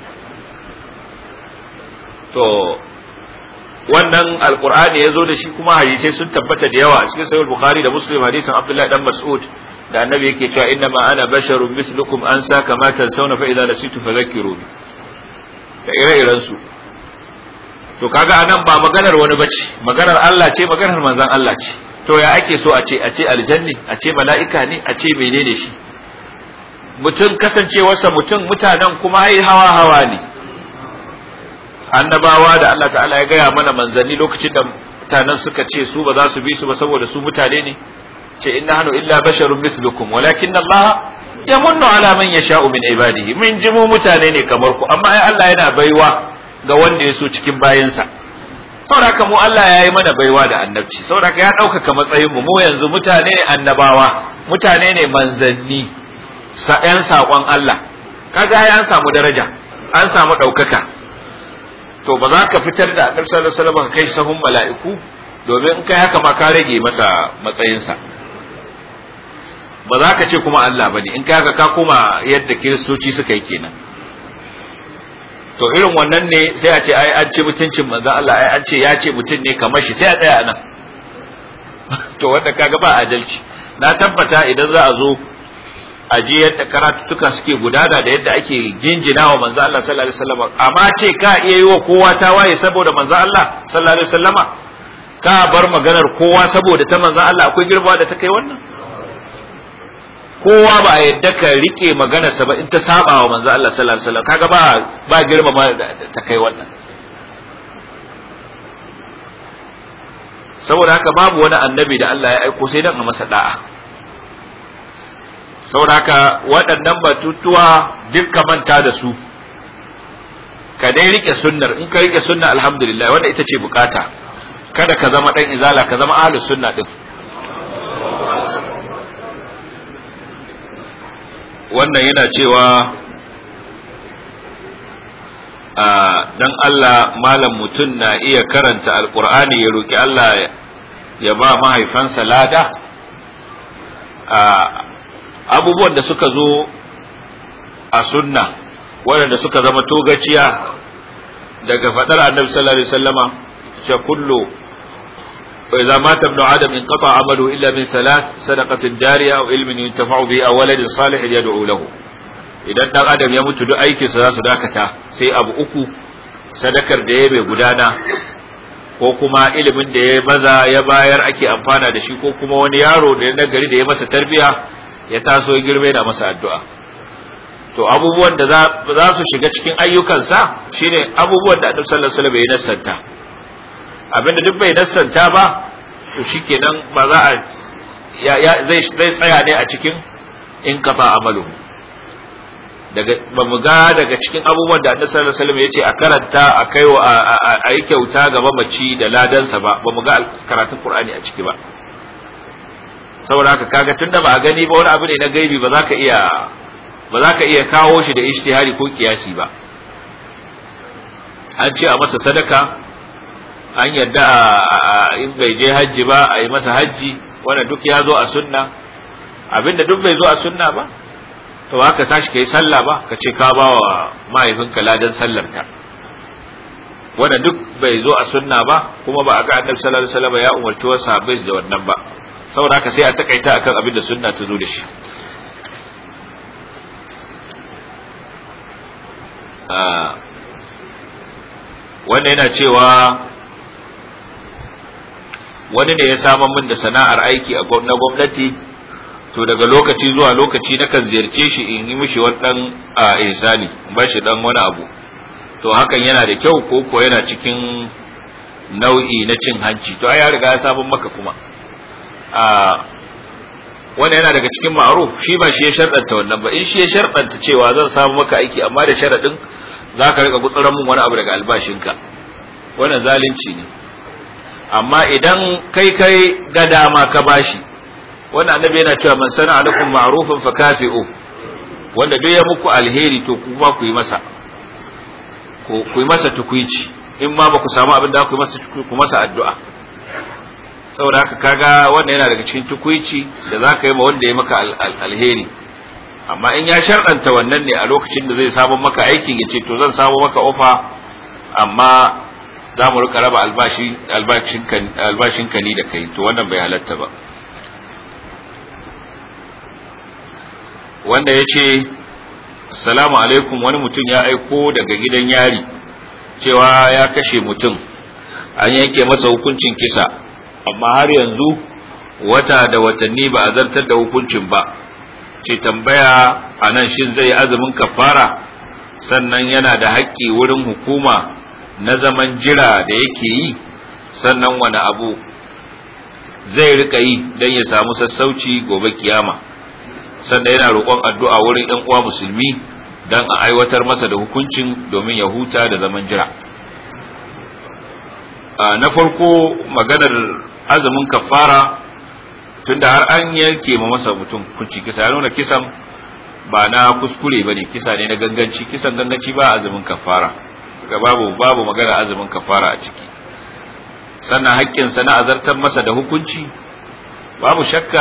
To wannan alqur'ani yazo da shi, kuma hadisi sun tabbata da yawa a cikin sahih bukhari da muslim, hadisin abdullah dan mas'ud da annabi yake cewa inna ma ana basharun mislukum ansa kama tansawna fa idza nasitu fadhakkiruni, da ire-iren su. To kaga anan ba maganar wani bace, maganar Allah ce, maganar manzon Allah ce. To ya ake so a ce a ce aljanni, a ce mala'ika ne, a ce menene shi? Mutum kasancewarsa mutum, mutanen kuma ai hawa hawa ne. Annabawa da Allah ta'ala ya gaya mana manzanni lokacin da mutanen suka ce su ba za su bi su ba saboda su mutane ne, ce inna hanu illa basharun mislukum walakin Allah yamunnu ala man yasha'u min ibadihi. Min ji mu mutane ne kamar ku, amma ai Allah yana baiwa ga wanda ya so cikin bayinsa. Saboda mu Allah ya yi mana baiwa da annabci, saboda ya ɗaukaka matsayin mu. Mu yanzu mutane ne annabawa, mutane ne manzanni, ƴan saƙon Allah. Kaga ya an samu daraja, an samu ɗaukaka. To ba za ka fitar da annabi sallallahu alaihi wasallam ka kai sahun mala'iku, domin in kai haka ma ka rage masa matsayinsa. Ba za ka ce kuma Allah bane, in kai haka ka koma yadda kiristoci suka yi kenan. To irin wannan ne sai a ce ai an ce mutuncin manzon Allah, ai an ce ya ce mutum ne kamar shi, sai a tsaya nan. To wanda kaga ba adalci. Na tabbata idan za a zo a ji yadda karatutuka suke gudana da yadda ake jinjina wa manzon Allah sallallahu alaihi wasallam, amma ce ka iya yi wa kowa tawaye saboda manzon Allah sallallahu alaihi wasallama, ka bar maganar kowa saboda ta manzon Allah, akwai girma da ta kai wannan? Kowa ba a yadda ka rike maganarsa ba in ta saba wa manzo Allah sallallahu alaihi wasallam, kaga ba ba girma ma ta kai wannan. Saboda haka babu wani annabi da Allah ya aiko sai dan a masa da'a. Saboda haka waɗannan batutuwa dukkan manta da su, ka dai rike sunnar. In ka rike sunna alhamdulillah, wanda ita ce bukata. Kada ka zama dan izala, ka zama ahlus sunna din. Wannan yana cewa dan Allah malam, mutum na iya karanta alkur'ani ya roki Allah ya ba mahaifansa lada. Abubuwan da suka zo a sunna waɗanda suka zama togaciya daga faɗar annabi sallallahu alaihi wasallama, cewa kullu وإذا مات ابن آدم انقطع عمله إلا من ثلاث: صدقة جارية أو علم ينتفع به أو ولد صالح يدعو له. idan dan adam ya mutu duk aikinsa za su dakata sai abu uku: sadakar da ya bai gudana, ko kuma ilimin da ya maza ya bayar ake amfana da shi, ko kuma wani yaro da ya nagari da ya masa tarbiya ya taso ya girme da masa addu'a. To abubuwan da za su shiga cikin ayyukansa shine abubuwan da Annabi sallallahu alaihi wasallam ya nassanta. Abinda duk bai nassanta ba to shikenan ba za a ya zai tsaya ne a cikin in kafa amalu. Daga ba mu ga daga cikin abubuwan da Annabi sallallahu alaihi wasallam ya ce a karanta a kaiwa a yi kyauta ga mamaci da ladansa ba ba mu ga karatun Qur'ani a ciki ba. Saboda haka kaga tunda ba a gani ba, wani abu ne na gaibi, ba za ka iya ba za ka iya kawo shi da ijtihadi ko kiyasi ba. An ce a masa sadaka, an yadda in bai je hajji ba a yi masa hajji, wanda duk ya zo a sunna. Abinda duk bai zo a sunna ba to haka tashi kai sallah ba ka ce ka ba wa mahaifinka ladan sallarka, wanda duk bai zo a sunna ba, kuma ba a ga Annabi sallallahu alaihi wasallam ya umarci wasu sahabbai da wannan ba. Saboda haka sai a takaita akan abin da sunna ta zo da shi. Wanda yana cewa wani ne ya samar min da sana'ar aiki a na gwamnati, to daga lokaci zuwa lokaci nakan ziyarce shi in yi mishi wani dan ihsani, in ba shi dan wani abu. To hakan yana da kyau ko ko yana cikin nau'i na cin hanci? To ai ya riga ya samar maka kuma. a wanda yana daga cikin ma'ruf, shi ba shi ya sharɗanta wannan ba. In shi ya sharɗanta cewa zan samu maka aiki amma da sharadin zaka rika gutsuran mun wani abu daga albashinka, wannan zalunci ne. Amma idan kai kai ga dama ka bashi, wannan annabi yana cewa man sana alaikum ma'rufan fakafi'u, wanda duk ya muku alheri to kuma ku yi masa ku yi masa tukuici, in ma ba ku samu abin da ku yi masa ku masa addu'a. Saboda haka kaga wannan yana daga cikin tukuici da zaka yi ma wanda ya maka alheri. Amma in ya sharɗanta wannan ne a lokacin da zai samu maka aikin, ya ce to zan samu maka ofa amma za mu rika raba albashi albashin ka ni da kai, to wannan bai halatta ba. Wanda ya ce assalamu alaikum, wani mutum ya aiko daga gidan yari cewa ya kashe mutum, an yanke masa hukuncin kisa, amma har yanzu wata da watanni ba a zartar da hukuncin ba. Ce tambaya a nan, shin zai azumin kafara, sannan yana da haƙƙi wurin hukuma na zaman jira da yake yi, sannan wani abu zai rika yi don ya samu sassauci gobe kiyama, sannan yana roƙon addu'a wurin ‘yan uwa musulmi don a aiwatar masa da hukuncin domin ya huta da zaman jira. Na farko, maganar azumin kafara, tunda har an yanke ma masa mutum hukunci kisa, ya nuna kisan ba na kuskure bane, kisa ne na ganganci. Kisan ganganci ba azumin kafara, ga babu babu magana azumin kafara a ciki. Sannan haƙƙinsa na azartar masa da hukunci, babu shakka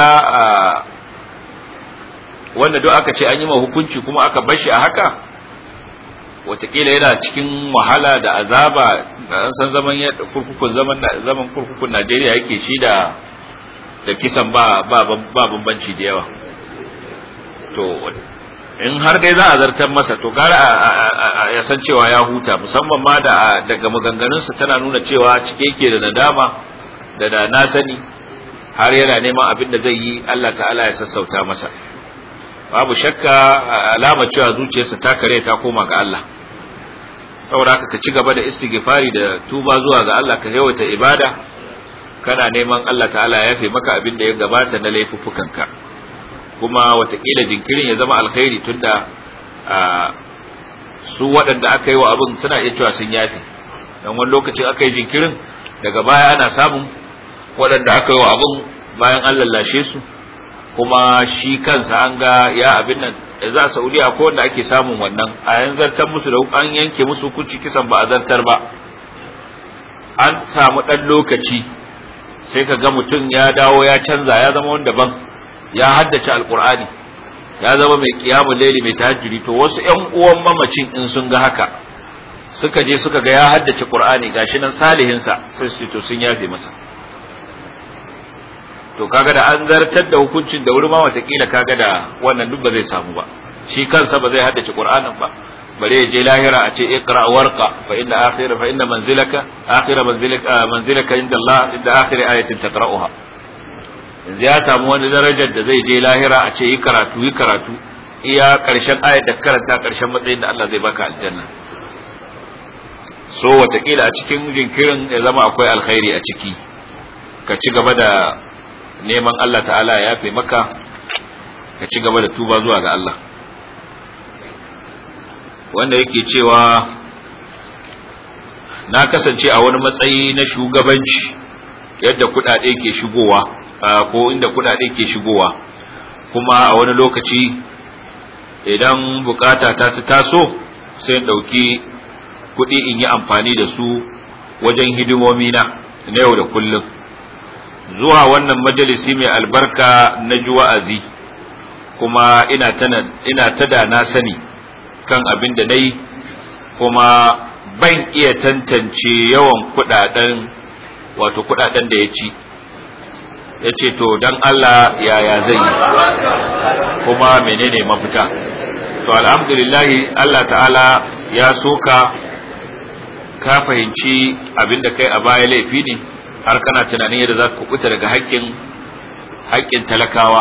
wanda duk aka ce an yi ma hukunci kuma aka bar shi a haka, watakila yana cikin wahala da azaba. An san zaman kurkukun zaman zaman kurkukun Najeriya yake shi da da kisan ba ba ba bambanci da yawa. To in har dai za a zartar masa, to gara ya san cewa ya huta, musamman ma da daga maganganunsa tana nuna cewa cike yake da nadama da da na sani, har yana neman abin da zai yi Allah ta'ala ya sassauta masa. Babu shakka alama cewa zuciyarsa ta kare ta koma ga Allah. Saboda haka ka ci gaba da istighfari da tuba zuwa ga Allah, ka yawaita ibada, kana neman Allah ta'ala ya yafe maka abin da ya gabata na laifuffukanka, kuma watakila jinkirin ya zama alkhairi, tunda su waɗanda aka yi wa abin suna iya cewa sun yafe. Dan wani lokacin aka yi jinkirin, daga baya ana samun waɗanda aka yi wa abin bayan an lallashe su, kuma shi kansa an ga ya abin nan. Za a Saudiya ko wanda ake samun wannan, a yan zartar musu da an yanke musu hukunci kisan ba a zartar ba, an samu ɗan lokaci sai ka ga mutum ya dawo ya canza, ya zama wanda ban, ya haddace alkur'ani, ya zama mai kiyamun laili, mai tahajjudi. To wasu ƴan uwan mamacin in sun ga haka, suka je suka ga ya haddace qur'ani, gashi nan salihin sa, sai su to sun yafe masa. to kaga da an zartar da hukuncin da wuri ma watakila kaga da wannan duk ba zai samu ba, shi kansa ba zai haddace Qur'anin ba, bare ya je lahira a ce iqra warqa fa inna akhira fa inna manzilaka akhira manzilaka manzilaka inda Allah inda akhir ayatin taqra'uha. yanzu ya samu wani darajar da zai je lahira a ce yi karatu yi karatu iya karshen ayat da karanta karshen matsayin da Allah zai baka aljanna. So watakila a cikin jinkirin ya zama akwai alkhairi a ciki, ka ci gaba da neman Allah ta'ala ya yafe maka, ka ci gaba da tuba zuwa ga Allah. Wanda yake cewa na kasance a wani matsayi na shugabanci yadda kudade ke shigowa ko inda kudade ke shigowa, kuma a wani lokaci idan bukata ta ta taso sai dauki kudi in yi amfani da su wajen hidimomi na na yau da kullum. Zuwa wannan majalisi mai albarka na ji wa'azi, kuma ina ta ina ta da na sani kan abin da nayi, kuma ban iya tantance yawan kudaden wato kudaden da ya ci. Ya ce to dan Allah yaya zai yi kuma menene mafita? To alhamdulillah Allah ta'ala ya soka ka fahimci abin da kai a baya laifi ne, har kana tunanin yadda za ka kubuta daga haƙƙin haƙƙin talakawa.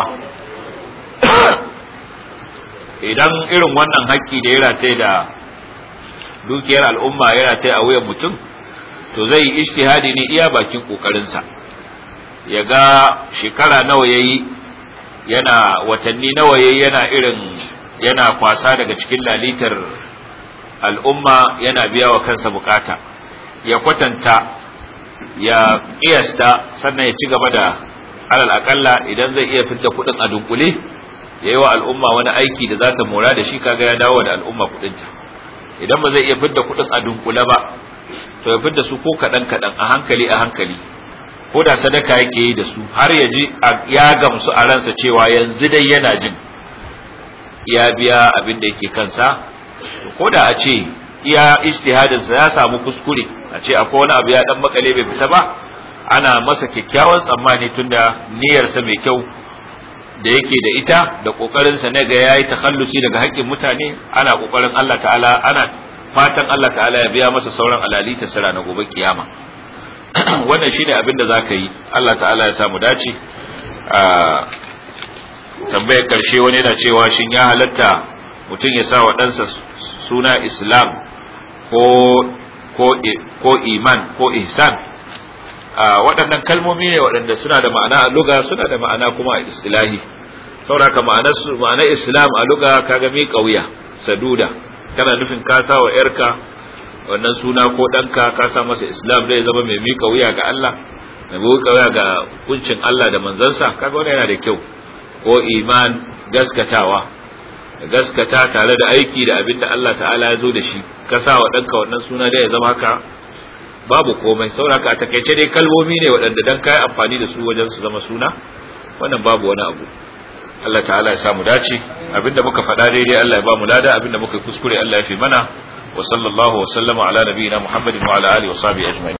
Idan irin wannan haƙƙi da ya rataye da dukiyar al'umma ya rataye a wuyan mutum, to zai yi ijtihadi ne iya bakin ƙoƙarinsa, ya ga shekara nawa yayi yana watanni nawa yayi yana irin yana kwasa daga cikin lalitar al'umma yana biya wa kansa bukata, ya kwatanta ya kiyasta, sannan ya ci gaba da alal akalla idan zai iya fitar kudin a dunkule ya yi wa al'umma wani aiki da za ta mora da shi, kaga ya dawo da al'umma kudinta. Idan ba zai iya fitar kudin a dunkule ba, to ya fitar su ko kadan kadan a hankali a hankali, ko da sadaka yake yi da su, har ya ji ya gamsu a ransa cewa yanzu dai yana jin ya biya abin da yake kansa. Ko da a ce iya ijtihadinsa ya samu kuskure, a ce akwai wani abu ya dan makale bai fita ba, ana masa kyakkyawan tsammani tunda niyyarsa mai kyau da yake da ita da kokarinsa na ga yayi takhallusi daga haƙƙin mutane, ana kokarin Allah ta'ala, ana fatan Allah ta'ala ya biya masa sauran alali ta sira na gobe kiyama. Wannan shine abin da zaka yi. Allah ta'ala ya samu dace. a tambayar karshe wani yana cewa shin ya halatta mutum ya sa wa ɗansa suna Islam ko ko ko iman ko ihsan? Waɗannan kalmomi ne waɗanda suna da ma'ana a lugha, suna da ma'ana kuma a istilahi. Saboda ma'anar su ma'anar Islam a lugha kaga mi kauya saduda, kana nufin ka sa wa yarka wannan suna ko ɗanka ka sa masa Islam zai zama mai miƙa wuya ga Allah, mai miƙa wuya ga hukuncin Allah da manzansa, kaga wannan yana da kyau. Ko iman gaskatawa, gaskata tare da aiki da abin da Allah ta'ala ya zo da shi, ka sa wa ɗanka wannan suna dai ya zama haka babu komai. Sauraka a takaice dai kalmomi ne waɗanda dan kai amfani da su wajen su zama suna, wannan babu wani abu. Allah ta'ala ya samu dace. Abinda muka faɗa daidai Allah ya ba mu lada, abinda muka kuskure Allah ya fi mana. Wa sallallahu wa sallama ala nabiyina Muhammadin wa ala alihi wa sahbihi ajma'in.